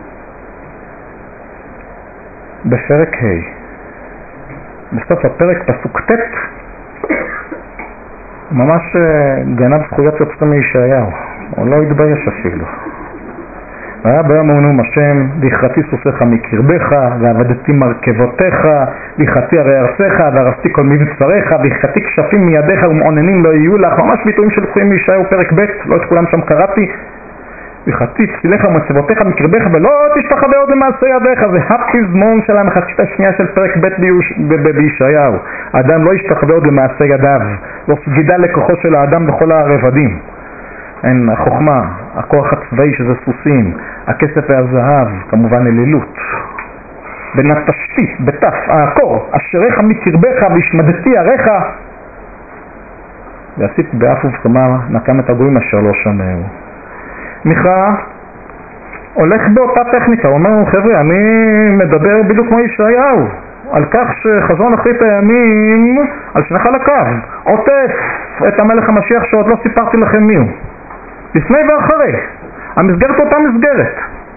בפרק ה'. בסוף הפרק פסוק ט' ממש גנב זכויות יוצרים מישעיהו, הוא לא התבייש אפילו. והיה ביום ההוא נאום השם, והכרתי סוסיך מקרבך, ועבדתי מרכבותיך, והכרתי הרי ארציך, והרסתי כל מבצריך, והכרתי כשפים מידיך ומעוננים לא יהיו לך. ממש ביטויים של פסוקים מישעיהו פרק ב', לא את כולם שם קראתי. והכרתי צליך ומצבותיך מקרבך, ולא תשתחווה עוד למעשה ידיך. זה הפזמון של המחצית השנייה של פרק ב' בישעיהו. האדם לא ישתחווה עוד למעשה ידיו, לא סגידה לכוחו של האדם בכל הרבדים. אין החוכמה, הכוח הצבאי שזה סוסים, הכסף והזהב, כמובן אלילות. בין התשתית, בתף, העקור, אשריך מקרבך והשמדתי עריך, ועשית באף ובכמה נקם את הגויים אשר לא שמעו. מיכה הולך באותה טכניקה, הוא אומר, חבר'ה, אני מדבר בדיוק כמו ישעיהו, על כך שחזון אחרית הימים על שני חלקיו, עוטף את המלך המשיח שעוד לא סיפרתי לכם מיהו. לפני ואחרי, המסגרת אותה מסגרת.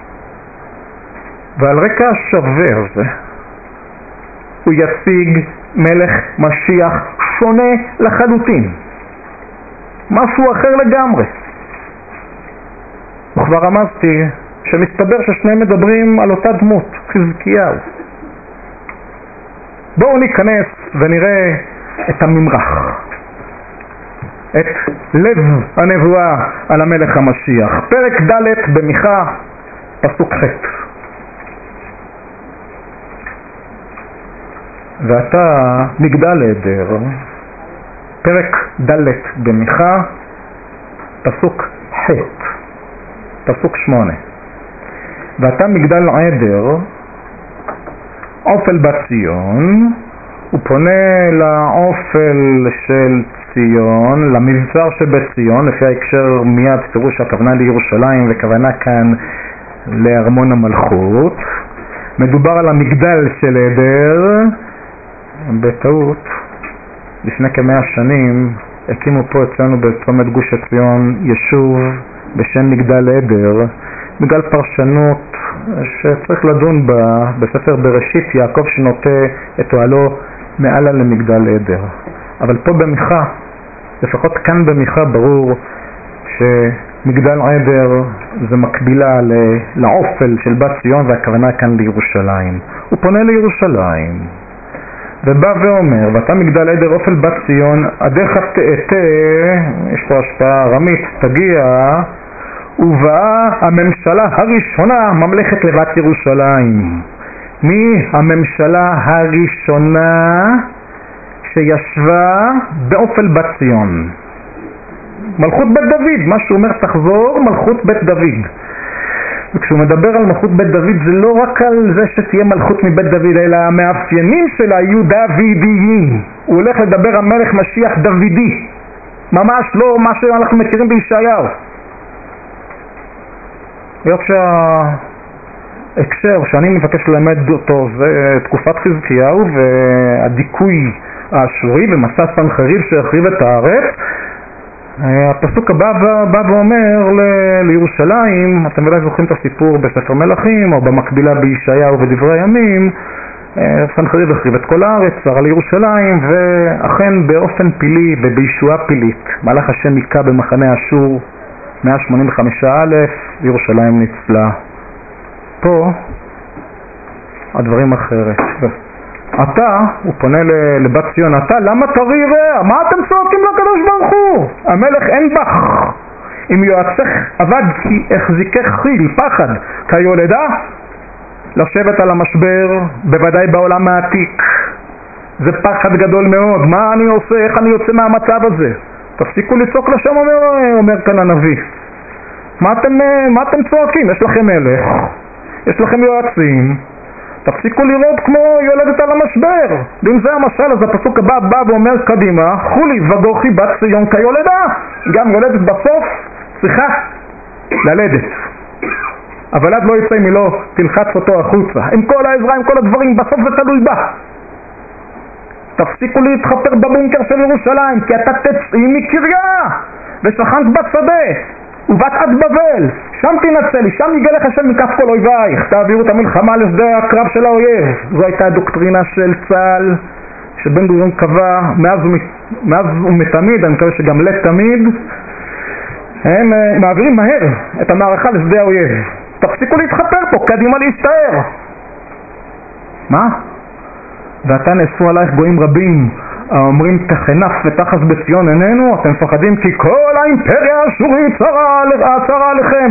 ועל רקע השווה הזה, הוא יציג מלך משיח שונה לחלוטין. משהו אחר לגמרי. וכבר רמזתי שמסתבר ששניהם מדברים על אותה דמות, חזקיהו. בואו ניכנס ונראה את הממרח. את לב הנבואה על המלך המשיח. פרק ד' במיכה, פסוק ח'. ואתה מגדל עדר, פרק ד' במיכה, פסוק ח', פסוק 8. ואתה מגדל עדר, אופל בת ציון, הוא פונה לאופל של ציון, למבצר שבציון, לפי ההקשר מיד פירוש הכוונה לירושלים וכוונה כאן לארמון המלכות. מדובר על המגדל של עדר. בטעות, לפני כ100 שנים הקימו פה אצלנו בצומת גוש עציון יישוב בשם מגדל עדר, בגלל פרשנות שצריך לדון בה בספר בראשית, יעקב שנוטה את אוהלו מעלה למגדל עדר. אבל פה במיכה, לפחות כאן במיכה, ברור שמגדל עדר זה מקבילה לאופל של בת ציון, והכוונה כאן לירושלים. הוא פונה לירושלים ובא ואומר, ואתה מגדל עדר אופל בת ציון, עדיך תאתה, יש פה השפעה ארמית, תגיע, ובאה הממשלה הראשונה, ממלכת לבת ירושלים. מי הממשלה הראשונה שישבה באופל בת ציון? מלכות בית דוד. מה שהוא אומר, תחזור, מלכות בית דוד. וכשהוא מדבר על מלכות בית דוד, זה לא רק על זה שתהיה מלכות מבית דוד, אלא המאפיינים שלה יהיו דוידיים. הוא הולך לדבר על מלך משיח דוידי, ממש לא מה שאנחנו מכירים בישעיהו. היות שההקשר שאני מבקש ללמד אותו זה תקופת חזקיהו והדיכוי האשורי ומסע סנחריב שהחריב את הארץ, הפסוק הבא בא ואומר לירושלים, אתם אולי זוכרים את הסיפור בספר מלכים או במקבילה בישעיהו ודברי הימים, סנחריב החריב את כל הארץ, צר על ירושלים, ואכן באופן פילי ובישועה פילית מלאך השם היכה במחנה אשור 185,000, ירושלים ניצלה. פה הדברים אחרת. אתה, הוא פונה לבת ציון, אתה למה תרי רע? מה אתם צועקים לקדוש ברוך הוא? המלך אין בך, אם יועצך עבד כי החזיקך חיל, פחד כיולדה, לשבת על המשבר, בוודאי בעולם העתיק. זה פחד גדול מאוד. מה אני עושה? איך אני יוצא מהמצב הזה? תפסיקו לצעוק לשם, אומר כאן הנביא. מה אתם צועקים? יש לכם מלך, יש לכם יועצים, תפסיקו לראות כמו יולדת על המשבר. ואם זה המשל, אז הפסוק הבא בא ואומר קדימה, חולי וגוחי בת ציון כיולדה. גם יולדת בסוף צריכה ללדת, אבל עד לא יצא אם היא לא תלחץ אותו החוצה. עם כל העזרה, עם כל הדברים, בסוף זה תלוי בה. תפסיקו להתחפר בבונקר של ירושלים, כי אתה תצאי מקריה ושכנת בשדה ובת עד בבל, שם תנצלי, שם יגלה לך השם מכף כל אויבייך, תעבירו את המלחמה לשדה הקרב של האויב. זו הייתה הדוקטרינה של צה"ל שבן גוריון קבע מאז ומתמיד, אני מקווה שגם לתמיד. הם מעבירים מהר את המערכה לשדה האויב. תפסיקו להתחפר פה, קדימה להסתער. מה? ועתה נאספו עלייך גויים רבים, האומרים תחנף ותחס בציון עינינו, אתם מפחדים כי כל האימפריה האשורית צרה עליכם.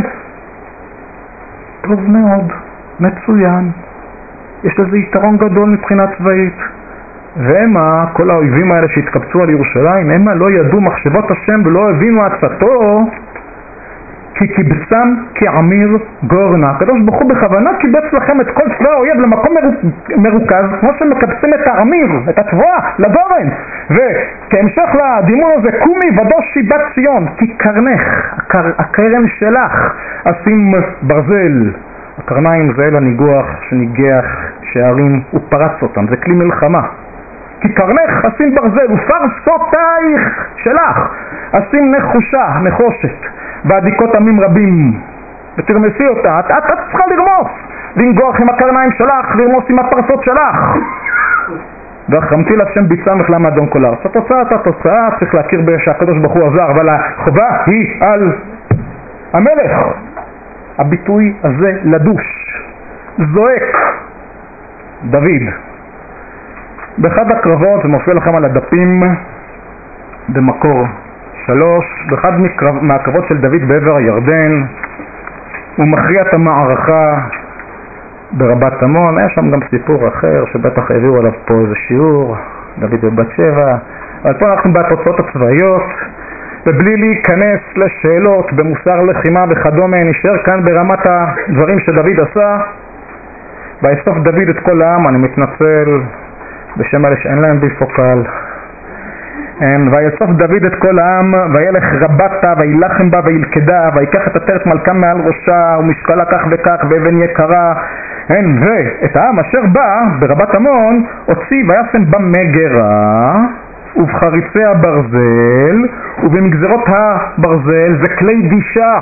טוב מאוד, מצוין, יש לזה יתרון גדול מבחינה צבאית. והמה, כל האויבים האלה שהתקבצו על ירושלים, המה לא ידעו מחשבות השם ולא הבינו עצתו, כי קיבצם כעמיר גורנה. הקדוש ברוך הוא בכוונה קיבץ לכם את כל צבא האויב למקום מרוכז, כמו שמקבצים את העמיר, את התבואה, לגורן. וכהמשך לדימון הזה, קומי ודוש שיבת ציון, כי קרנך, הקרן שלך, אשים ברזל. הקרניים זה אל הניגוח שניגח שערים ופרץ אותם, זה כלי מלחמה. כי קרנך אשים ברזל ופרסותייך שלך, אשים נחושת. ועדיקות עמים רבים, ותרמסי אותה, את צריכה לרמוס, לנגוח עם הקרניים שלך, לרמוס עם הפרסות שלך. והחרמתי לשם ביצה מחלם אדון כל ארץ. התוצאה, צריך להכיר שהקדוש ברוך הוא עזר, אבל החובה היא על המלך. הביטוי הזה לדוש, זועק, דוד. באחד הקרבות, זה מופיע לכם על הדפים במקור 3, באחד מהקרבות של דוד בעבר הירדן, הוא מכריע את המערכה ברבת עמון. היה שם גם סיפור אחר שבטח הביאו עליו פה איזה שיעור, דוד בבת שבע, אבל פה אנחנו בתוצאות הצבאיות, ובלי להיכנס לשאלות במוסר לחימה וכדומה, נשאר כאן ברמת הדברים שדוד עשה. ויאסוף דוד את כל העם, אני מתנצל בשם אלה שאין להם ביפוקל, ויאסוף דוד את כל העם, וילך רבתה, וילחם בה, וילכדה, ויקח את עטרת מלכה מעל ראשה, ומשקלה כך וכך, ואבן יקרה, ואת העם אשר בא ברבת עמון, הוציא וישם במגרה, ובחריצי הברזל, ובמגזרות הברזל, וכלי דישה,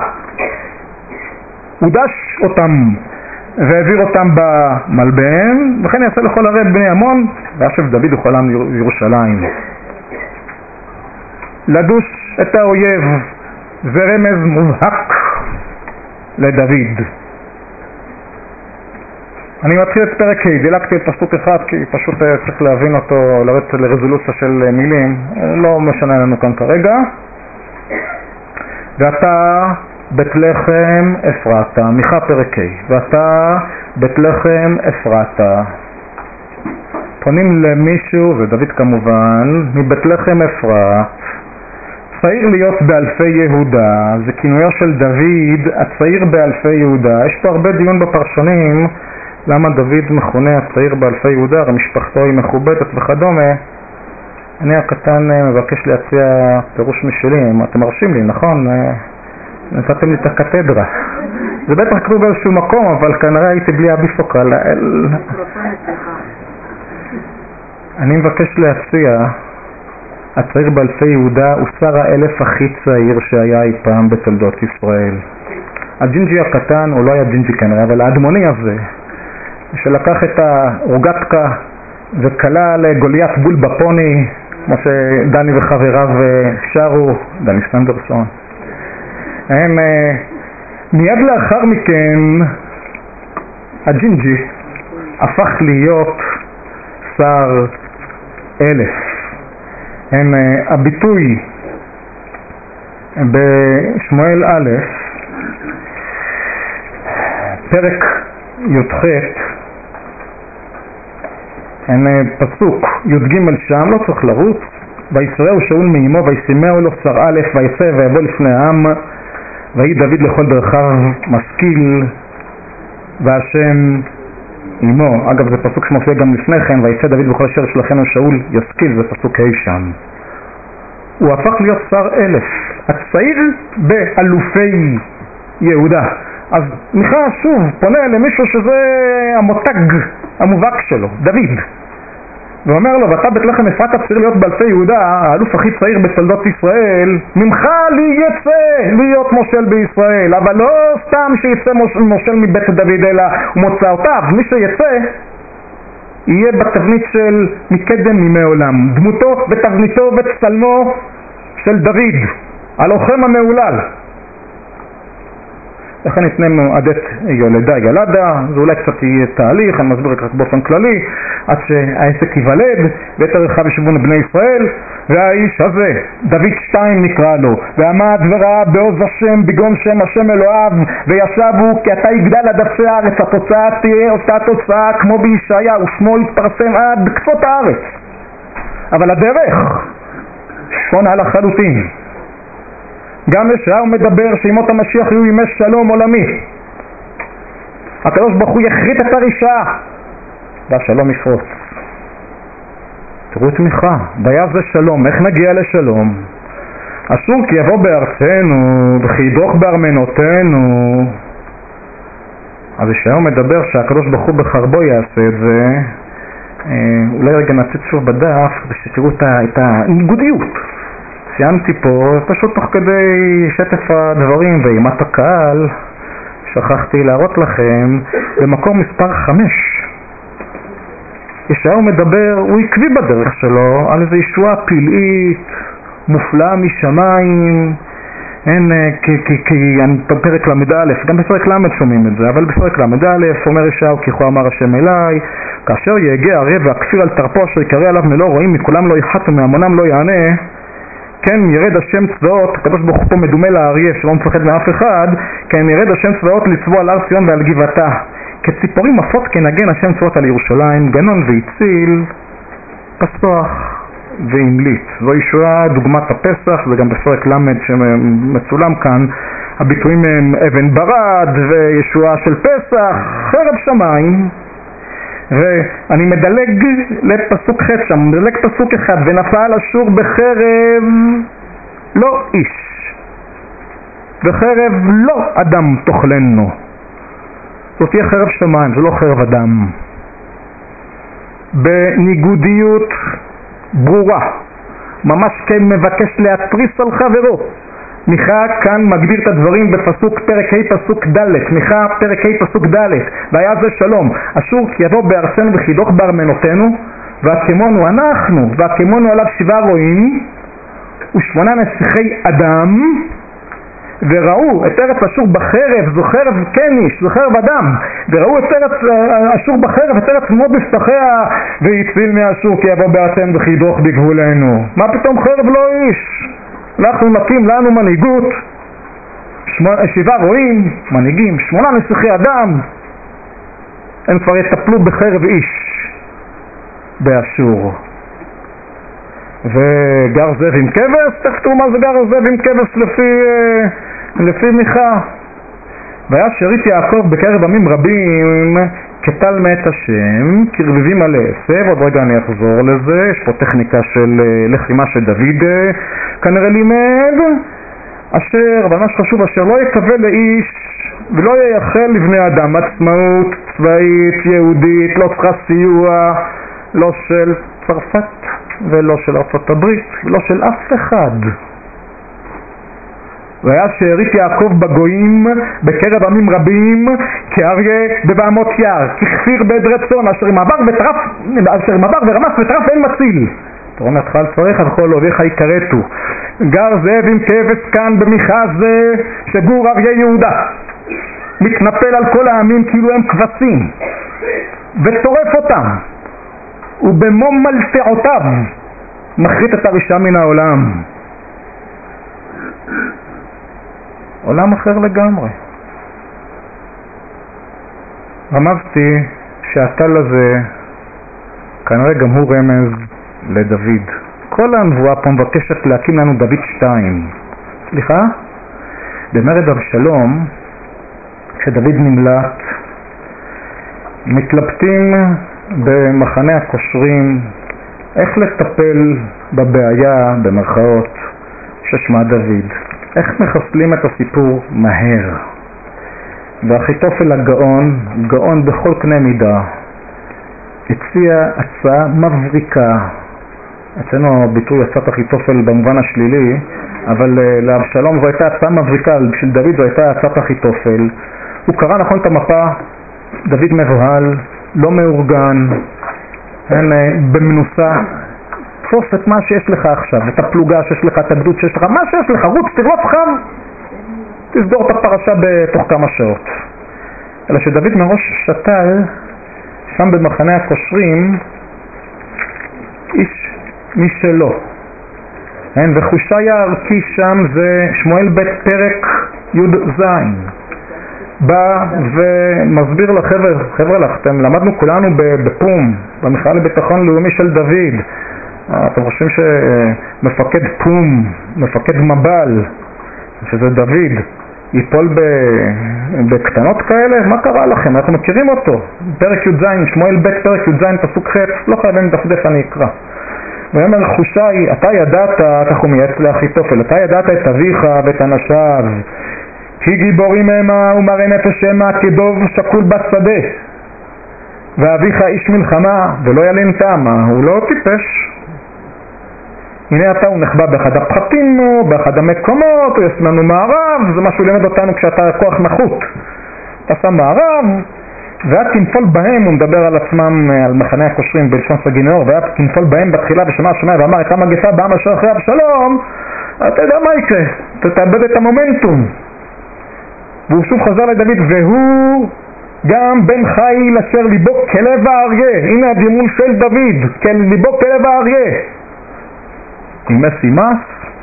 ודש אותם, והעביר אותם במלבן, וכן יעשה לכל ערי בני עמון, וישב דוד וכל העם ירושלים. לדוש את האויב זה רמז מובהק לדוד. אני מתחיל את פרק ה', דילגתי את פסוק אחד כי פשוט צריך להבין אותו, לרדת לרזולוציה של מילים, לא משנה לנו כאן כרגע. ואתה בית לחם אפרתה, מיכה פרק ה', ואתה בית לחם אפרתה. פונים למישהו, ודוד כמובן, מבית לחם אפרת, צעיר להיות באלפי יהודה, זה כינויו של דוד, הצעיר באלפי יהודה. יש פה הרבה דיון בפרשנים, למה דוד מכונה הצעיר באלפי יהודה, הרי משפחתו היא מכובדת וכדומה. אני הקטן מבקש להציע פירוש משלי, אתם מרשים לי, נכון? נתתם לי את הקתדרה. זה בטח כתוב באיזשהו מקום, אבל כנראה הייתי בלי הביפוקל. אני מבקש להציע, הצעיר באלפי יהודה הוא שר האלף הכי צעיר שהיה אי פעם בתולדות ישראל. הג'ינג'י הקטן, הוא לא היה ג'ינג'י כנראה, אבל האדמוני הזה, שלקח את הרוגטקה וקלה לגוליית בול בפוני, כמו שדני וחבריו שרו, דני סנדרסון. הם מיד לאחר מכן, הג'ינג'י הפך להיות שר אלף. הביטוי בשמואל א', פרק י"ח, פסוק י"ג שם, לא צריך לרוץ. וישראל שאול מאמו וישימהו לו שר א', ויצא ויבוא לפני העם, ויהי דוד לכל דרכיו משכיל, והשם עמו. אגב, זה פסוק שמופיע גם לפני כן, ויצא דוד בכל אשר שלחנו שאול ישכיל, זה פסוק ה' שם. הוא הפך להיות שר אלף, הצעיר באלופי יהודה. אז מיכה שוב פונה למישהו שזה המותג המובהק שלו, דוד, ואומר לו, ואתה בית לחם אפרתה צריך להיות באלפי יהודה, האלוף הכי צעיר בתולדות ישראל, ממך לי יצא להיות מושל בישראל, אבל לא סתם שיצא מושל מבית דוד, אלא מוצאותיו, מי שיצא יהיה בתבנית של מקדם מימי עולם, דמותו ותבניתו וצלמו של דוד, הלוחם המעולל. לכן ניתננו עדת יולדה ילדה, זה אולי קצת יהיה תהליך, אני מסביר רק באופן כללי, עד שהעסק ייוולד, ויתר רחב ישבו בני ישראל, והאיש הזה, דוד 2 נקרא לו, ועמד וראה בעוז השם, בגון שם השם אלוהיו, וישבו כי אתה יגדל עד אפסי הארץ, התוצאה תהיה אותה תוצאה כמו בישעיה, ושמו יתפרסם עד קצות הארץ. אבל הדרך שונה לחלוטין. גם ישעיהו מדבר שימות המשיח יהיו ימי שלום עולמי. הקדוש ברוך הוא יחריט את הרשעה והשלום יפרוץ. תראו תמיכה, והיה זה שלום. איך נגיע לשלום? אסור כי יבוא בארצנו וכי ידרוך בארמנותינו. אז ישעיהו מדבר שהקדוש ברוך הוא בחרבו יעשה את זה. אולי רגע נציץ שוב בדף ושתראו את הניגודיות. סיימתי פה פשוט תוך כדי שטף הדברים ואימת הקהל שכחתי להראות לכם במקור מספר 5 ישעיהו מדבר, הוא עקבי בדרך שלו על איזו ישועה פלאית מופלאה משמיים. אין, כי בפרק למד גם בפרק למד שומעים את זה, אבל בפרק למד אומר ישעיהו כי כה אמר השם אליי, כאשר יהגה אריה והכפיר על תרפו אשר יקרא עליו מלוא רועים מכולם לא יחת ומהמונם לא יענה, כן ירד השם צבאות, הקדוש ברוך הוא פה מדומה לאריה שלא מפחד מאף אחד, כן ירד השם צבאות לצבוע על הר ציון ועל גבעתה, כציפורים עפות כנגן השם צבאות על ירושלים, גנון והציל, פסוח והמליט. זו ישועה דוגמת הפסח, זה גם בפרק למד שמצולם כאן, הביטויים הם אבן ברד וישועה של פסח, חרב שמיים. ואני מדלג לפסוק ח' שם, מדלג פסוק אחד, ונפל אשור בחרב לא איש וחרב לא אדם תאכלנו. זאת תהיה חרב שמיים, זה לא חרב אדם. בניגודיות ברורה, ממש כן מבקש להתריס על חברו. מיכה כאן מגדיר את הדברים בפסוק פרק ה' פסוק ד', מיכה פרק ה' פסוק ד', והיה זה שלום, אשור כי יבוא בארצנו וכי ידרוך בארמנותינו, והקמונו אנחנו, והקמונו עליו 7 רועים ו8 נסיכי אדם, וראו את ארץ אשור בחרב, זו חרב קניש, זו חרב אדם, וראו את ארץ אשור בחרב, את ארץ מאוד מבטחיה, ויציל מאשור כי יבוא בארצנו וכי ידרוך בגבולנו. מה פתאום חרב לא איש? אנחנו נקים לנו מנהיגות, 7 רועים, מנהיגים, 8 נסיכי אדם, הם כבר יטפלו בחרב איש באשור. וגר זאב עם כבש, תכתבו מה זה גר זאב עם כבש לפי מיכה. והיה שארית יעקב בקרב עמים רבים כטל מאת השם, כרבבים על עשב. עוד רגע אני אחזור לזה, יש פה טכניקה של לחימה שדוד כנראה לימד. אשר, אבל מה שחשוב, אשר לא יקווה לאיש ולא ייחל לבני אדם עצמאות צבאית יהודית, לא צריכה סיוע, לא של צרפת ולא של ארצות הברית ולא של אף אחד. והיה שארית יעקב בגויים בקרב עמים רבים כאריה בבעמות יער, ככפיר בעדרי צאן, אשר עם עבר ורמס וטרף אין מציל. תורן התחל צריך וכל אוהביך יקרתו. גר זאב עם כבש כאן במיכה זה שגור אריה יהודה, מתנפל על כל העמים כאילו הם כבשים וטורף אותם, ובמום מלפעותיו מחריט את הרשעה מן העולם. עולם אחר לגמרי. רמזתי שהטל הזה כנראה גם הוא רמז לדוד. כל הנבואה פה מבקשת להקים לנו דוד 2. סליחה? במרד אבשלום, כשדוד נמלט, מתלבטים במחנה הקושרים איך לטפל בבעיה במרכאות ששמה דוד. איך מחסלים את הסיפור מהר. ואחיתופל הגאון, גאון בכל קנה מידה, הציע הצעה מבריקה. אצלנו הביטוי הצעת אחיתופל במובן השלילי, אבל לאבשלום זו הייתה הצעה מבריקה, בשביל דוד זו הייתה הצעת אחיתופל. הוא קרא נכון את המפה, דוד מבוהל, לא מאורגן, במנוסה, תפוס את מה שיש לך עכשיו, את הפלוגה שיש לך, את הגדוד שיש לך, מה שיש לך, רוץ, תרלוף חם. תסגור את הפרשה בתוך כמה שעות. אלא שדוד מראש שתל שם במחנה הקושרים איש משלו. וחושיה הערכי שם זה שמואל ב' פרק י' בא ומסביר לחבר'ה, אתם למדנו כולנו בפום, במכללה לביטחון לאומי של דוד. אתם חושבים שמפקד פום, מפקד מבל, שזה דוד, ייפול בקטנות כאלה? מה קרה לכם? אנחנו מכירים אותו. פרק י' שמואל ב' פרק י' פסוק ח', לא חייבים דפדף, אני אקרא. ואומר חושי, אתה ידעת, כך הוא מייעץ לאחיתופל, אתה ידעת את אביך ואת אנשיו, כי גיבורים המה ומרי נפש המה כדוב שקול בשדה, ואביך איש מלחמה ולא ילין טעמה, הוא לא טיפש. הנה אתה הוא נחבא באחד הפחתים, באחד המקומות, הוא יעשה לנו מערב, זה מה שהוא לימד אותנו כשאתה כוח נחות. אתה שם מערב, ואת תנפול בהם, הוא מדבר על עצמם, על מחנה הקושרים בלשון סגי נאור, ואת תנפול בהם בתחילה בשנה השנה, ואמר, הייתה מגפה בעם אשר אחרי אבשלום, אתה יודע מה יקרה, אתה תאבד את המומנטום. והוא שוב חזר לדוד, והוא גם בן חיל אשר ליבו כלב האריה. הנה הדימון של דוד, ליבו כלב האריה. עם משימה,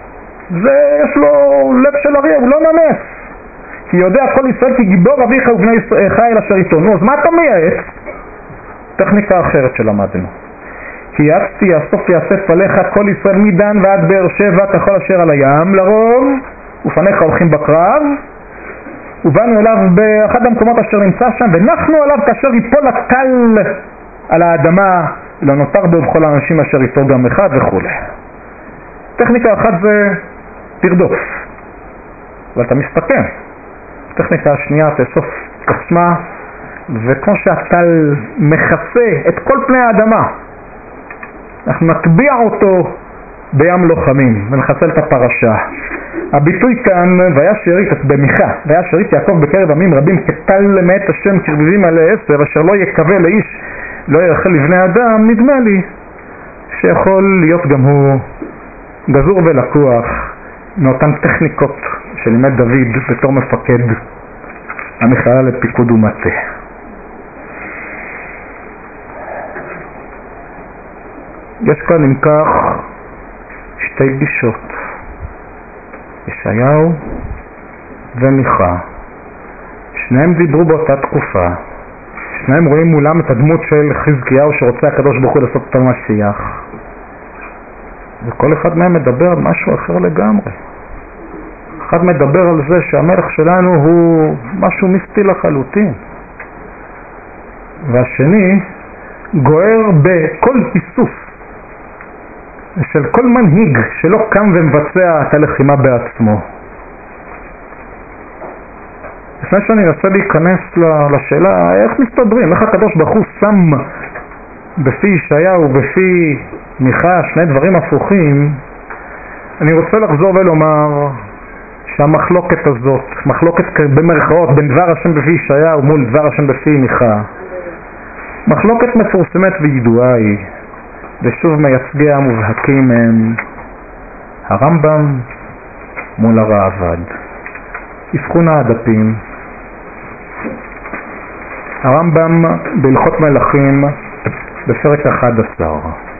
ויש לו לב של אריה, הוא לא נמס. כי יודע כל ישראל כי גיבור אביך ובני חיל אשר איתו. נו, אז מה אתה מייעץ? טכניקה אחרת שלמדנו. כי יעצתי יאסוף יאסף עליך כל ישראל מדן ועד באר שבע ככל אשר על הים לרוב, ופניך הולכים בקרב, ובאנו אליו באחד המקומות אשר נמצא שם, ונחנו עליו כאשר ייפול הטל על האדמה, לא נותר בו בכל האנשים אשר איתו גם אחד וכו'. טכניקה אחת זה תרדוף, אבל אתה מסתכן. טכניקה השנייה תאסוף עוצמה, וכמו שהטל מכסה את כל פני האדמה, אנחנו נטביע אותו בים לוחמים ונחסל את הפרשה. הביטוי כאן, והיה שארית במיכה, והיה שארית יעקב בקרב עמים רבים כטל למאת השם קרביבים עלי 10, אשר לא יקווה לאיש לא ירחל לבני אדם, נדמה לי שיכול להיות גם הוא גזור ולקוח מאותן טכניקות שלימד דוד בתור מפקד המכללה לפיקוד ומטה. יש כאן אם כך שתי גישות, ישעיהו ומיכה. שניהם דיברו באותה תקופה, שניהם רואים מולם את הדמות של חזקיהו שרוצה הקדוש ברוך הוא לעשות את המשיח, וכל אחד מהם מדבר על משהו אחר לגמרי. אחד מדבר על זה שהמלך שלנו הוא משהו מיסטי לחלוטין, והשני גוער בכל היסוף של כל מנהיג שלא קם ומבצע את הלחימה בעצמו. לפני שאני אנסה להיכנס לשאלה איך מסתדרים, איך הקדוש ברוך הוא שם בפי ישעיהו ובפי מיכה שני דברים הפוכים, אני רוצה לחזור ולומר שהמחלוקת הזאת, מחלוקת במרכאות בין דבר השם בפי ישעיהו מול דבר השם בפי מיכה, מחלוקת מפורסמת וידועה היא, ושוב מייצגיה המובהקים הם הרמב"ם מול הראב"ד. יפחו נא הדפים. הרמב"ם בהלכות מלכים בפרק 11.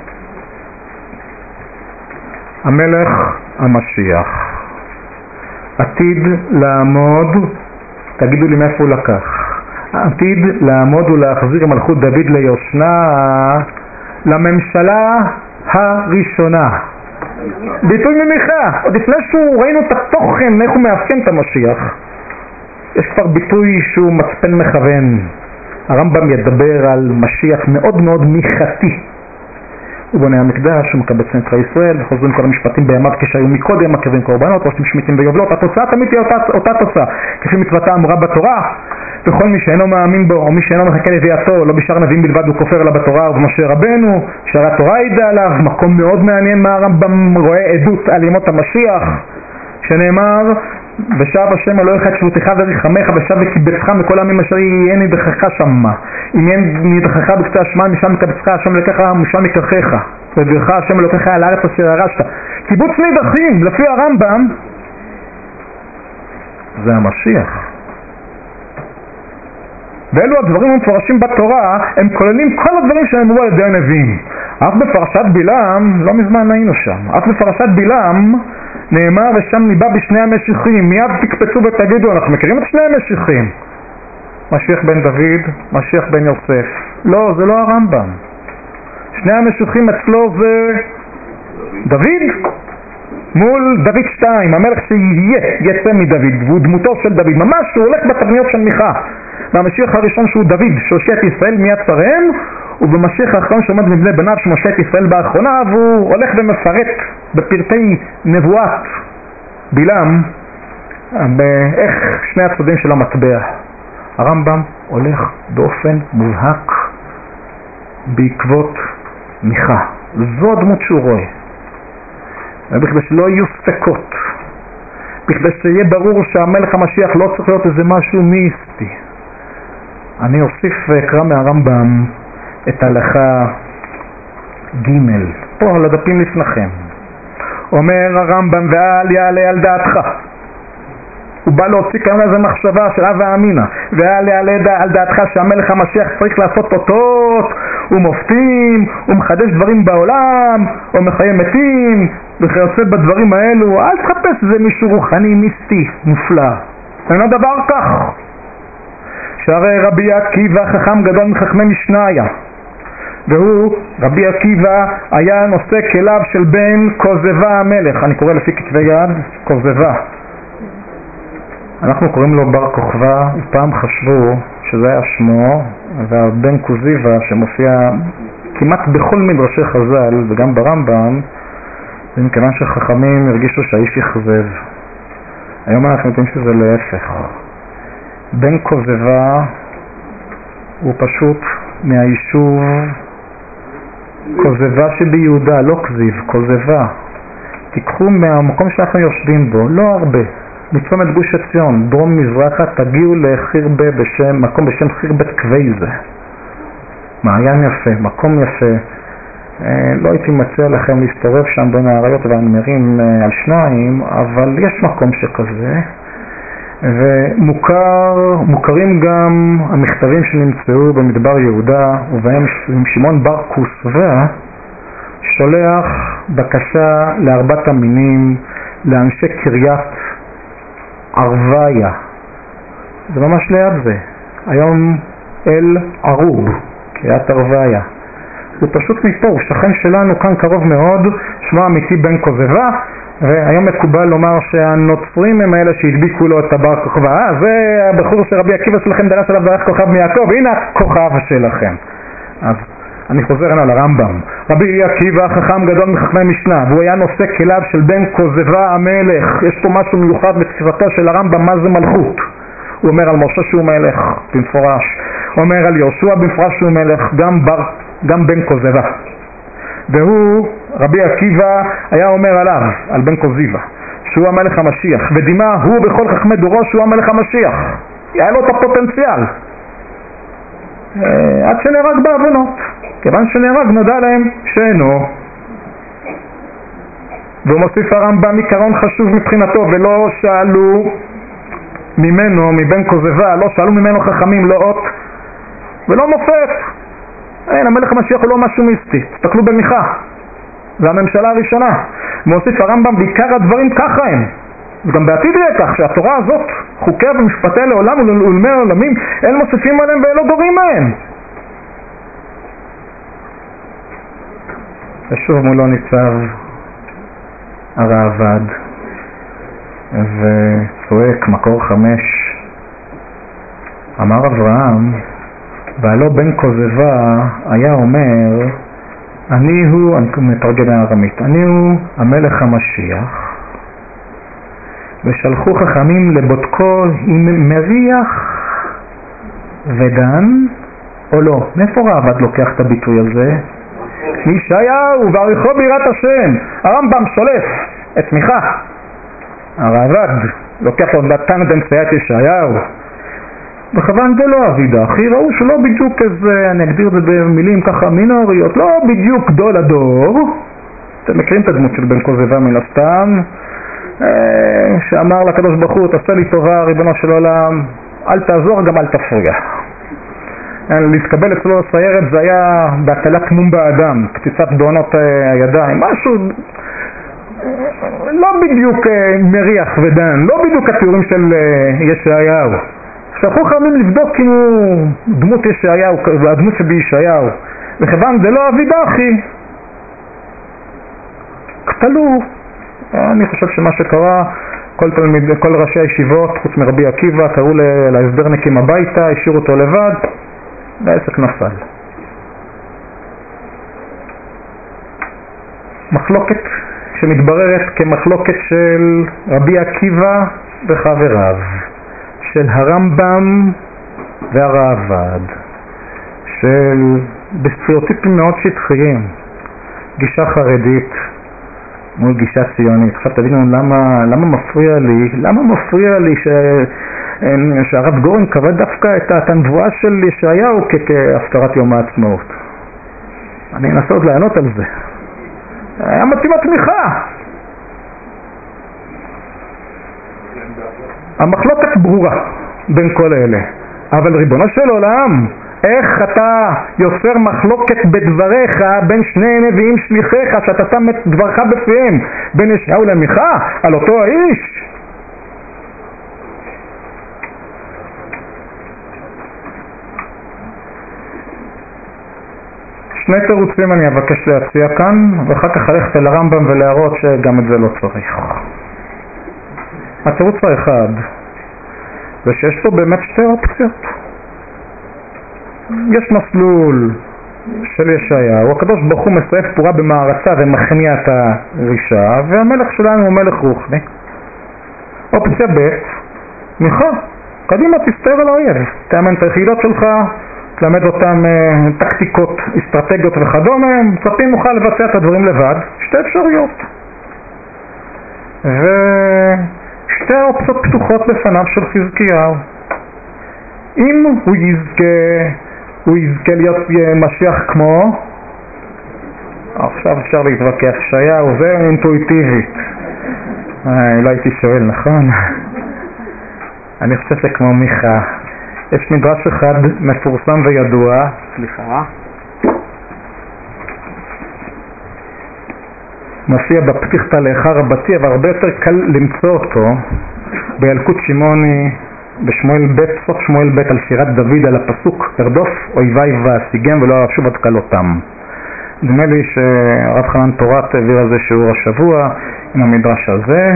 המלך המשיח עתיד לעמוד, תגידו לי מאיפה הוא לקח, עתיד לעמוד ולהחזיר מלכות דוד ליושנה לממשלה הראשונה. ביטוי ממיכה, עוד לפני שהוא ראינו את התוכן, איך הוא מאפיין את המשיח, יש כבר ביטוי שהוא מצפן מכוון. הרמב"ם ידבר על משיח מאוד מאוד מיכתי. הוא בונה המקדש, הוא מקבץ נצחי ישראל, וחוזרים כל המשפטים בימיו כשהיו מקודם, מקריבים קורבנות, עושים שמיטים ויובלות. התוצאה תמיד תהיה אותה תוצאה, כפי מצוותה אמורה בתורה, וכל מי שאינו מאמין בו, או מי שאינו מחכה לביאתו, לא בשאר נביאים בלבד הוא כופר לה בתורה ובמשה רבנו, שהרי התורה העידה עליו. מקום מאוד מעניין מה הרמב"ם רואה עדות על ימות המשיח, שנאמר, ושב השם אלוהיך את שבותך וריחמך ושב וקיבצך מכל העמים אשר יהיה נידחך שמה. אם יהיה נידחך בקצה השמיים משם יקבצך השם אלוהיך ומשם יקחך והביאך השם אלוהיך על הארץ אשר ירשת. קיבוץ נידחים לפי הרמב"ם זה המשיח. ואלו הדברים המפורשים בתורה, הם כוללים כל הדברים שנאמרו על ידי הנביאים. אף בפרשת בלעם, לא מזמן היינו שם, אף בפרשת בלעם נאמר ושם ניבא בשני המשיחים, מיד תקפצו ותגידו, אנחנו מכירים את שני המשיחים. משיח בן דוד, משיח בן יוסף. לא, זה לא הרמב"ם. שני המשיחים אצלו זה דוד מול דוד 2, המלך יצא מדוד, והוא דמותו של דוד, ממש הוא הולך בתבניות של מיכה. והמשיח הראשון שהוא דוד, שהושיע את ישראל מיד צריהם, ובמשיח האחרון שעומד מבני בניו שמושיע את ישראל באחרונה, והוא הולך ומפרט בפרטי נבואת בלעם באיך שני הצדדים של המטבע. הרמב"ם הולך באופן מובהק בעקבות מיכה. זו הדמות שהוא רואה. בכדי שלא יהיו ספקות, בכדי שיהיה ברור שהמלך המשיח לא צריך להיות איזה משהו מיסטי. אני אוסיף ואקרא מהרמב"ם את הלכה ג' פה על הדפים לפניכם. אומר הרמב"ם, ואל יעלה על דעתך. הוא בא להוציא כאן איזה מחשבה של אב ואמינה. ואל יעלה על דעתך שהמלך המשיח צריך לעשות אותות ומופתים ומחדש דברים בעולם או מחיי מתים וכיוצא בדברים האלו. אל תחפש איזה מישהו רוחני מיסטי מופלא. אין עוד דבר כך. שהרי רבי עקיבא חכם גדול מחכמי משניה, והוא, רבי עקיבא, היה נושא כליו של בן כוזבה המלך. אני קורא לפי כתבי יד כוזבה. אנחנו קוראים לו בר כוכבא, ופעם חשבו שזה היה שמו, והבן כוזיבה שמופיע כמעט בכל מדרשי חז"ל וגם ברמב"ם, זה מכיוון שחכמים הרגישו שהאיש יחזב. היום אנחנו יודעים שזה להפך. בן כוזבה הוא פשוט מהיישוב כוזבה שביהודה, לא כזיב, כוזבה. תיקחו מהמקום שאנחנו יושבים בו, לא הרבה, מצומת גוש עציון, דרום מזרחה, תגיעו לחירבה מקום בשם חירבת קוויזה. מעיין יפה, מקום יפה. לא הייתי מציע לכם להסתובב שם בין העריות והנמרים על שניים, אבל יש מקום שכזה. ומוכרים גם המכתבים שנמצאו במדבר יהודה, ובהם שמעון בר כוסבא שולח בקשה לארבעת המינים לאנשי קריית ערוויה. זה ממש ליד זה. היום אל ערוב, קריית ערוויה. הוא פשוט מפה, הוא שכן שלנו כאן קרוב מאוד, שמו אמיתי בן כוזבה, והיום מקובל לומר שהנוצרים הם האלה שהדביקו לו את הבר כוכבא. זה הבחור שרבי עקיבא שלכם דרש עליו ברך כוכב מיעקב, הנה הכוכב שלכם. אז אני חוזר הנה לרמב"ם. רבי עקיבא חכם גדול מחכמי משנה, והוא היה נושא כליו של בן כוזבה המלך. יש פה משהו מיוחד בתפיסתו של הרמב"ם, מה זה מלכות. הוא אומר על משה שהוא מלך במפורש, הוא אומר על יהושע במפורש שהוא מלך, גם בן כוזבה. והוא, רבי עקיבא, היה אומר עליו, על בן כוזיבה, שהוא המלך המשיח, ודימה הוא בכל חכמי דורו שהוא המלך המשיח. היה לו את הפוטנציאל. עד שנהרג בעוונות. כיוון שנהרג נודע להם שאינו. והוא מוסיף הרמב"ם עיקרון חשוב מבחינתו, ולא שאלו ממנו, מבן כוזבה, לא שאלו ממנו חכמים, לא אות ולא מופת. אין, המלך המשיח הוא לא משהו מיסטי. תסתכלו במיכה, זה הממשלה הראשונה. מוסיף הרמב"ם, בעיקר הדברים ככה הם, וגם בעתיד יהיה כך, שהתורה הזאת, חוקיה ומשפטיה לעולם ולעולמי העולמים, אין מוסיפים עליהם ואין לא דורים מהם. ושוב מולו ניצב הראב"ד וצועק, מקור 5, אמר אברהם, בעלו בן כוזבה היה אומר, אני הוא, אני מתרגם הארמית, אני הוא המלך המשיח, ושלחו חכמים לבודקו אם מריח ודן או לא. מאיפה ראב"ד לוקח את הביטוי הזה? מישעיהו, ועריכו ביראת השם. הרמב"ם שולף את מיכה, הראב"ד לוקח לו נתן את אמצעיית ישעיהו, וכוון זה לא אבידה, אחי ראו שלא בדיוק איזה, אני אגדיר את זה במילים ככה מינוריות, לא בדיוק גדול הדור. אתם מכירים את הדמות של בן כוזבה מן הסתם, שאמר לקדוש ברוך הוא, תעשה לי טובה ריבונו של עולם, אל תעזור גם אל תפריע. להתקבל אצלו לסיירת זה היה בהטלת מום באדם, קציצת בעונות הידיים, משהו לא בדיוק מריח ודן, לא בדיוק התיאורים של ישעיהו. שלחו חכמים לבדוק אם הוא דמות ישעיהו, הדמות שבישעיהו, וכיוון זה לא אבי דחי, קטלו. אני חושב שמה שקרה, כל ראשי הישיבות חוץ מרבי עקיבא קראו להסדרניקים הביתה, השאירו אותו לבד, והעסק נפל. מחלוקת שמתבררת כמחלוקת של רבי עקיבא וחבריו, של הרמב"ם והרעב"ד, של בסטריאוטיפים מאוד שטחיים, גישה חרדית מול גישה ציונית. עכשיו תבינו למה מפריע לי שהרב גורן קבע דווקא את הנבואה של ישעיהו כהפטרת יום העצמאות. אני אנסה עוד לענות על זה. היה מתאים התמיכה. המחלוקת ברורה בין כל אלה, אבל ריבונו של עולם, איך אתה יוצר מחלוקת בדבריך בין שני נביאים שליחיך, שאתה שם את דברך בפיהם, בין ישעיהו למיכה, על אותו האיש? שני תירוצים אני אבקש להציע כאן, ואחר כך ללכת אל הרמב"ם ולהראות שגם את זה לא צריך. התירוץ האחד זה שיש פה באמת שתי אופציות. יש מסלול של ישעיהו, הקדוש ברוך הוא מסעף פורה במערצה ומכניע את הרישה, והמלך שלנו הוא מלך רוחני. אופציה ב', מיכה, קדימה תסתר על האויב, תאמן את היחידות שלך, תלמד אותם טקטיקות, אסטרטגיות וכדומה, מצפים נוכל לבצע את הדברים לבד. שתי אפשרויות. ושתי האופציות פתוחות בפניו של חזקיהו. אם הוא יזכה להיות משיח כמו, עכשיו אפשר להתווכח, ישעיהו זה אינטואיטיבית. לא הייתי שואל, נכון? אני חושב שכמו מיכה. יש מדרש אחד מפורסם וידוע, סליחה, מופיע בפתיחתא לאחר רבתי, אבל הרבה יותר קל למצוא אותו בילקוט שמעוני בשמואל ב', סוף שמואל ב', על שירת דוד, על הפסוק ארדוף אויבי ואשיגם ולא אשוב עד כלותם. נדמה לי שהרב חנן תורת העביר על זה שיעור השבוע עם המדרש הזה.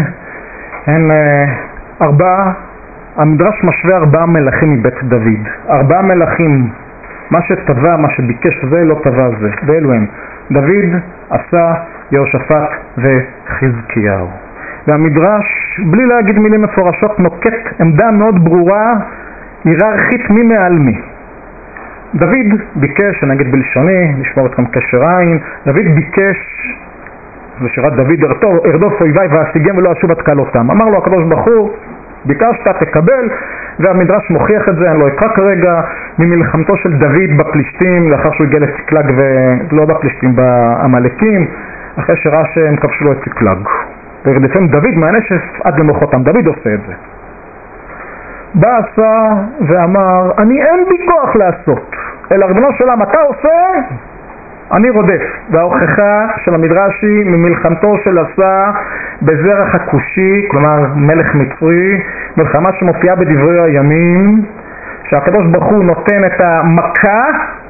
המדרש משווה 4 מלכים מבית דוד. 4 מלכים, מה שטבע, מה שביקש זה, לא טבע זה. ואלו הם דוד, עשה, יהושפט וחזקיהו. והמדרש, בלי להגיד מילים מפורשות, נוקט עמדה מאוד ברורה, היררכית מי מעל מי. דוד ביקש, אני אגיד בלשוני, נשמור אתכם קשר עין, דוד ביקש, ושירת דוד ארדוף אויבי ואשיגם ולא אשוב עד כלותם. אמר לו הקדוש ברוך הוא, ביקשת תקבל, והמדרש מוכיח את זה, אני לא אקרא כרגע, ממלחמתו של דוד בפלישתים, לאחר שהוא הגיע לציקלג, ולא בפלישתים, בעמלקים, אחרי שראה שהם כבשו לו את ציקלג. ורדפם דוד מהנשף עד למוחותם, דוד עושה את זה. בא עשה ואמר, אני אין בי כוח לעשות, אלא ריבונו של עולם, אתה עושה, אני רודף. וההוכחה של המדרש היא ממלחמתו של עשה בזרח הכושי, כלומר מלך מצרי, מלחמה שמופיעה בדברי הימים, שהקדוש ברוך הוא נותן את המכה,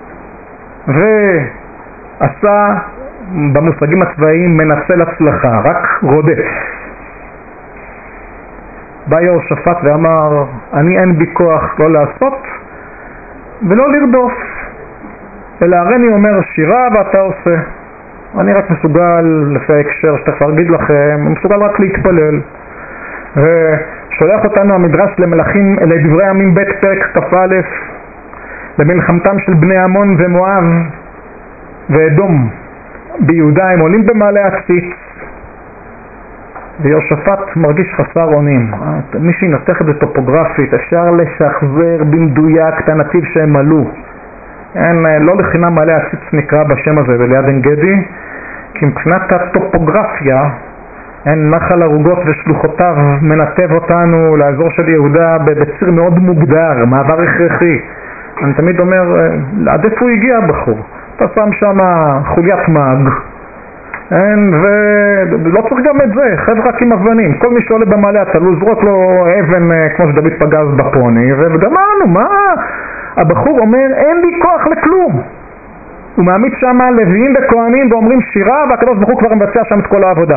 ועשה במושגים הצבאיים מנצל הצלחה, רק רודף. בא יהושפט ואמר, אני אין בי כוח לא לעשות ולא לרדוף, אלא הריני אומר שירה ואתה עושה. אני רק מסוגל, לפי ההקשר שתכף אגיד לכם, מסוגל רק להתפלל. ושולח אותנו המדרש למלכים, לדברי ימים ב' פרק כ"א, למלחמתם של בני עמון ומואב ואדום ביהודה. הם עולים במעלה הציץ, ויהושפט מרגיש חסר אונים. מי שינתח את זה טופוגרפית, אפשר לשחזר במדויק את הנתיב שהם עלו. לא לחינם מעלה הציץ נקרא בשם הזה וליד עין גדי, כי מבחינת הטופוגרפיה נחל ערוגות ושלוחותיו מנתב אותנו לאזור של יהודה בציר מאוד מוגדר, מעבר הכרחי. אני תמיד אומר, עד איפה הוא הגיע הבחור? אתה שם שם חוליית מאג, ולא צריך גם את זה, חבר'ה רק עם אבנים. כל מי שעולה במעלה אתה לא זרוק לו אבן כמו שדוד פגז בפוני, וגמרנו, מה? הבחור אומר, אין לי כוח לכלום. הוא מעמיד שם לוויים וכהנים ואומרים שירה, והקדוש ברוך הוא כבר מבצע שם את כל העבודה.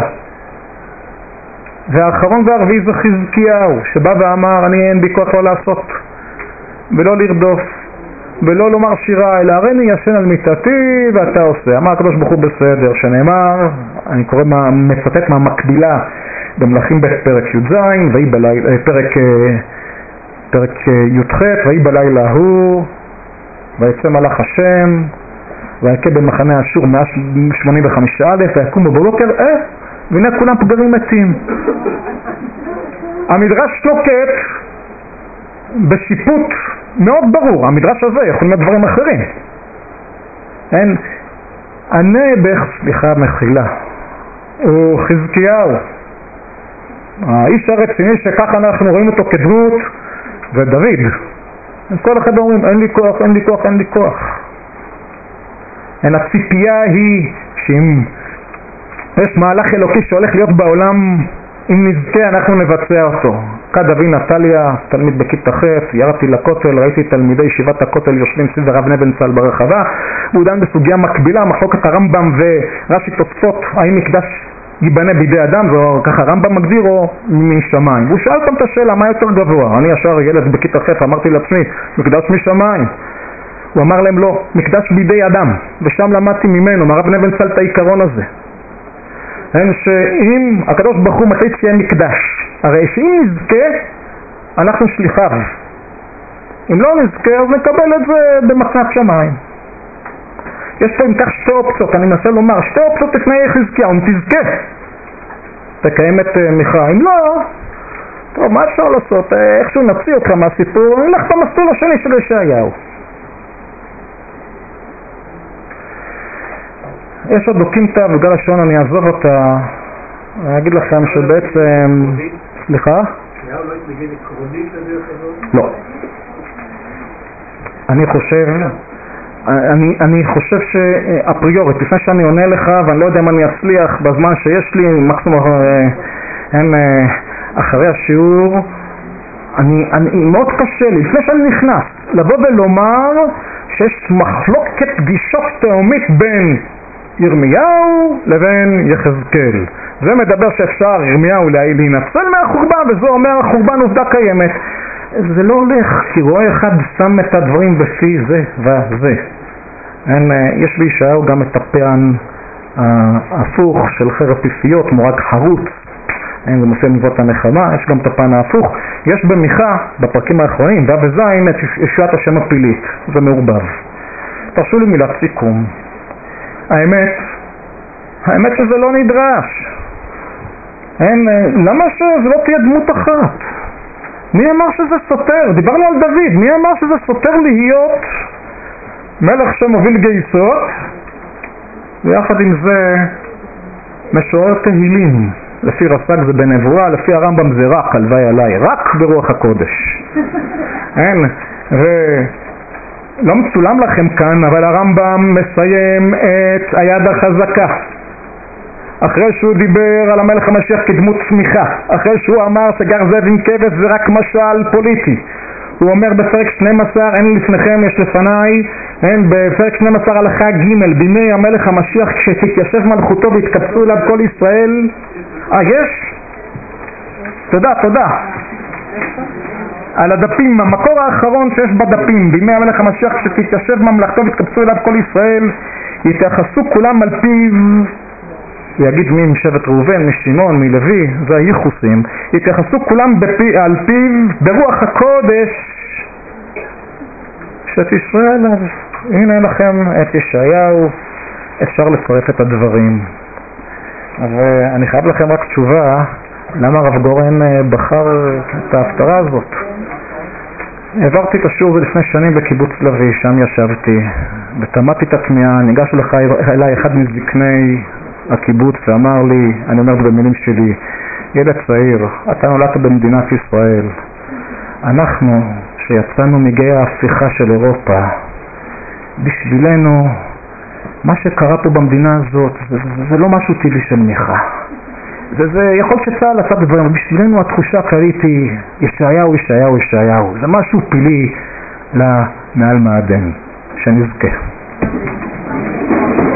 והאחרון והרביעי זה חזקיהו, שבא ואמר, אני אין בי כוח לא לעשות, ולא לרדוף, ולא לומר שירה, אלא הריני ישן על מיטתי ואתה עושה. אמר הקדוש ברוך הוא בסדר, שנאמר, אני קורא מצטט מהמקבילה במלכים בפרק י"ז, פרק י"ח, ויהי בלילה ההוא, ויצא מלאך השם, ויקה במחנה אשור 185,000, ויקום בבוקר, והנה כולם פגרים מתים. המדרש נוקט בשיפוט מאוד ברור, המדרש הזה יכול להיות דברים אחרים. סליחה מחילה, הוא חזקיהו, האיש הרציני שככה אנחנו רואים אותו כדמות, ודוד. כל אחד אומרים, אין לי כוח, אין לי כוח, אין לי כוח. הציפייה היא שאם יש מהלך אלוקי שהולך להיות בעולם, אם נזכה אנחנו נבצע אותו. כד אבי נטליה, תלמיד בכיתה ח', ירדתי לכותל, ראיתי תלמידי ישיבת הכותל יושבים סביב הרב נבנצל ברחבה, והוא דן בסוגיה מקבילה, מחלוקת הרמב"ם ורש"י תוספות, האם מקדש ייבנה בידי אדם, וככה הרמב"ם מגדיר, או משמיים. והוא שאל אותם את השאלה, מה יותר גבוה? אני ישר ילד בכיתה ח' אמרתי לעצמי, מקדש משמיים. הוא אמר להם לא, מקדש בידי אדם, ושם למדתי ממנו, מהרב נבנצל את העיקרון הזה. שאם הקדוש ברוך הוא מחליט שיהיה מקדש, הרי שאם נזכה, אנחנו שליחיו. אם לא נזכה, אז נקבל את זה במתנת שמיים. יש פה אם כך שתי אופציות, אני מנסה לומר, שתי אופציות לפני חזקיהו, אם תזכה, תקיים את מיכה. אם לא, טוב, מה אפשר לעשות? איכשהו נוציא אותך מהסיפור, נלך במסלול השני של ישעיהו. יש עוד דוקינטה בגלל השעון, אני אעזוב אותה. אני אגיד לכם שבעצם... סליחה? ישעיהו לא התנגד עקרונית לדרך הזאת? לא. אני חושב שהפריורית, לפני שאני עונה לך, ואני לא יודע אם אני אצליח בזמן שיש לי, מקסימום אחרי השיעור, מאוד קשה לי, לפני שאני נכנס, לבוא ולומר שיש מחלוקת פגישות תאומית בין ירמיהו לבין יחזקאל. זה מדבר שאפשר ירמיהו להינצל מהחורבן, וזה אומר החורבן עובדה קיימת. זה לא הולך, כי רואה אחד שם את הדברים בפי זה וזה. יש בישעיהו גם את הפען ההפוך של חרב פיפיות, מורג חרוץ. זה מופיע נבואות הנחמה, יש גם את הפן ההפוך. יש במיכה, בפרקים האחרונים, וז' את ישועת השם הפילית. זה מעורבב. תרשו לי מילת סיכום. האמת שזה לא נדרש. למה שזה לא תהיה דמות אחת? מי אמר שזה סותר? דיברנו על דוד, מי אמר שזה סותר להיות מלך שמוביל גייסות, ויחד עם זה משורר תהילים. לפי רס"ג זה בנבואה, לפי הרמב"ם זה רק, הלוואי עליי, רק ברוח הקודש. לא מצולם לכם כאן, אבל הרמב"ם מסיים את היד החזקה. אחרי שהוא דיבר על המלך המשיח כדמות צמיחה, אחרי שהוא אמר שגר זאב עם כבש זה רק משל פוליטי, הוא אומר בפרק 12, אין לפניכם יש לפניי, בפרק 12 הלכה ג' בימי המלך המשיח כשתתיישב מלכותו והתקבצו אליו כל ישראל. יש? תודה. על הדפים, המקור האחרון שיש בדפים, בימי המלך המשיח כשתתיישב ממלכתו והתקבצו אליו כל ישראל, יתייחסו כולם על פיו, יגיד מי משבט ראובן, משמעון, מלוי, זה הייחוסים, יתייחסו כולם על פיו ברוח הקודש שתשרה עליו. הנה לכם את ישעיהו, אפשר לפרט את הדברים. ואני חייב לכם רק תשובה, למה הרב גורן בחר את ההפטרה הזאת. העברתי את השיעור לפני שנים בקיבוץ לוי, שם ישבתי ותמדתי את התמיהה, ניגש אליי אחד מזקני הקיבוץ ואמר לי, אני אומר את זה במילים שלי, ילד צעיר, אתה נולדת במדינת ישראל. אנחנו שיצאנו מגיא ההפיכה של אירופה, בשבילנו מה שקרה פה במדינה הזאת זה לא משהו טבעי של מיכה. זה יכול שצה"ל עשה דברים, בשבילנו התחושה הכללית היא ישעיהו, זה משהו פילי מעל מעדן, שנזכה.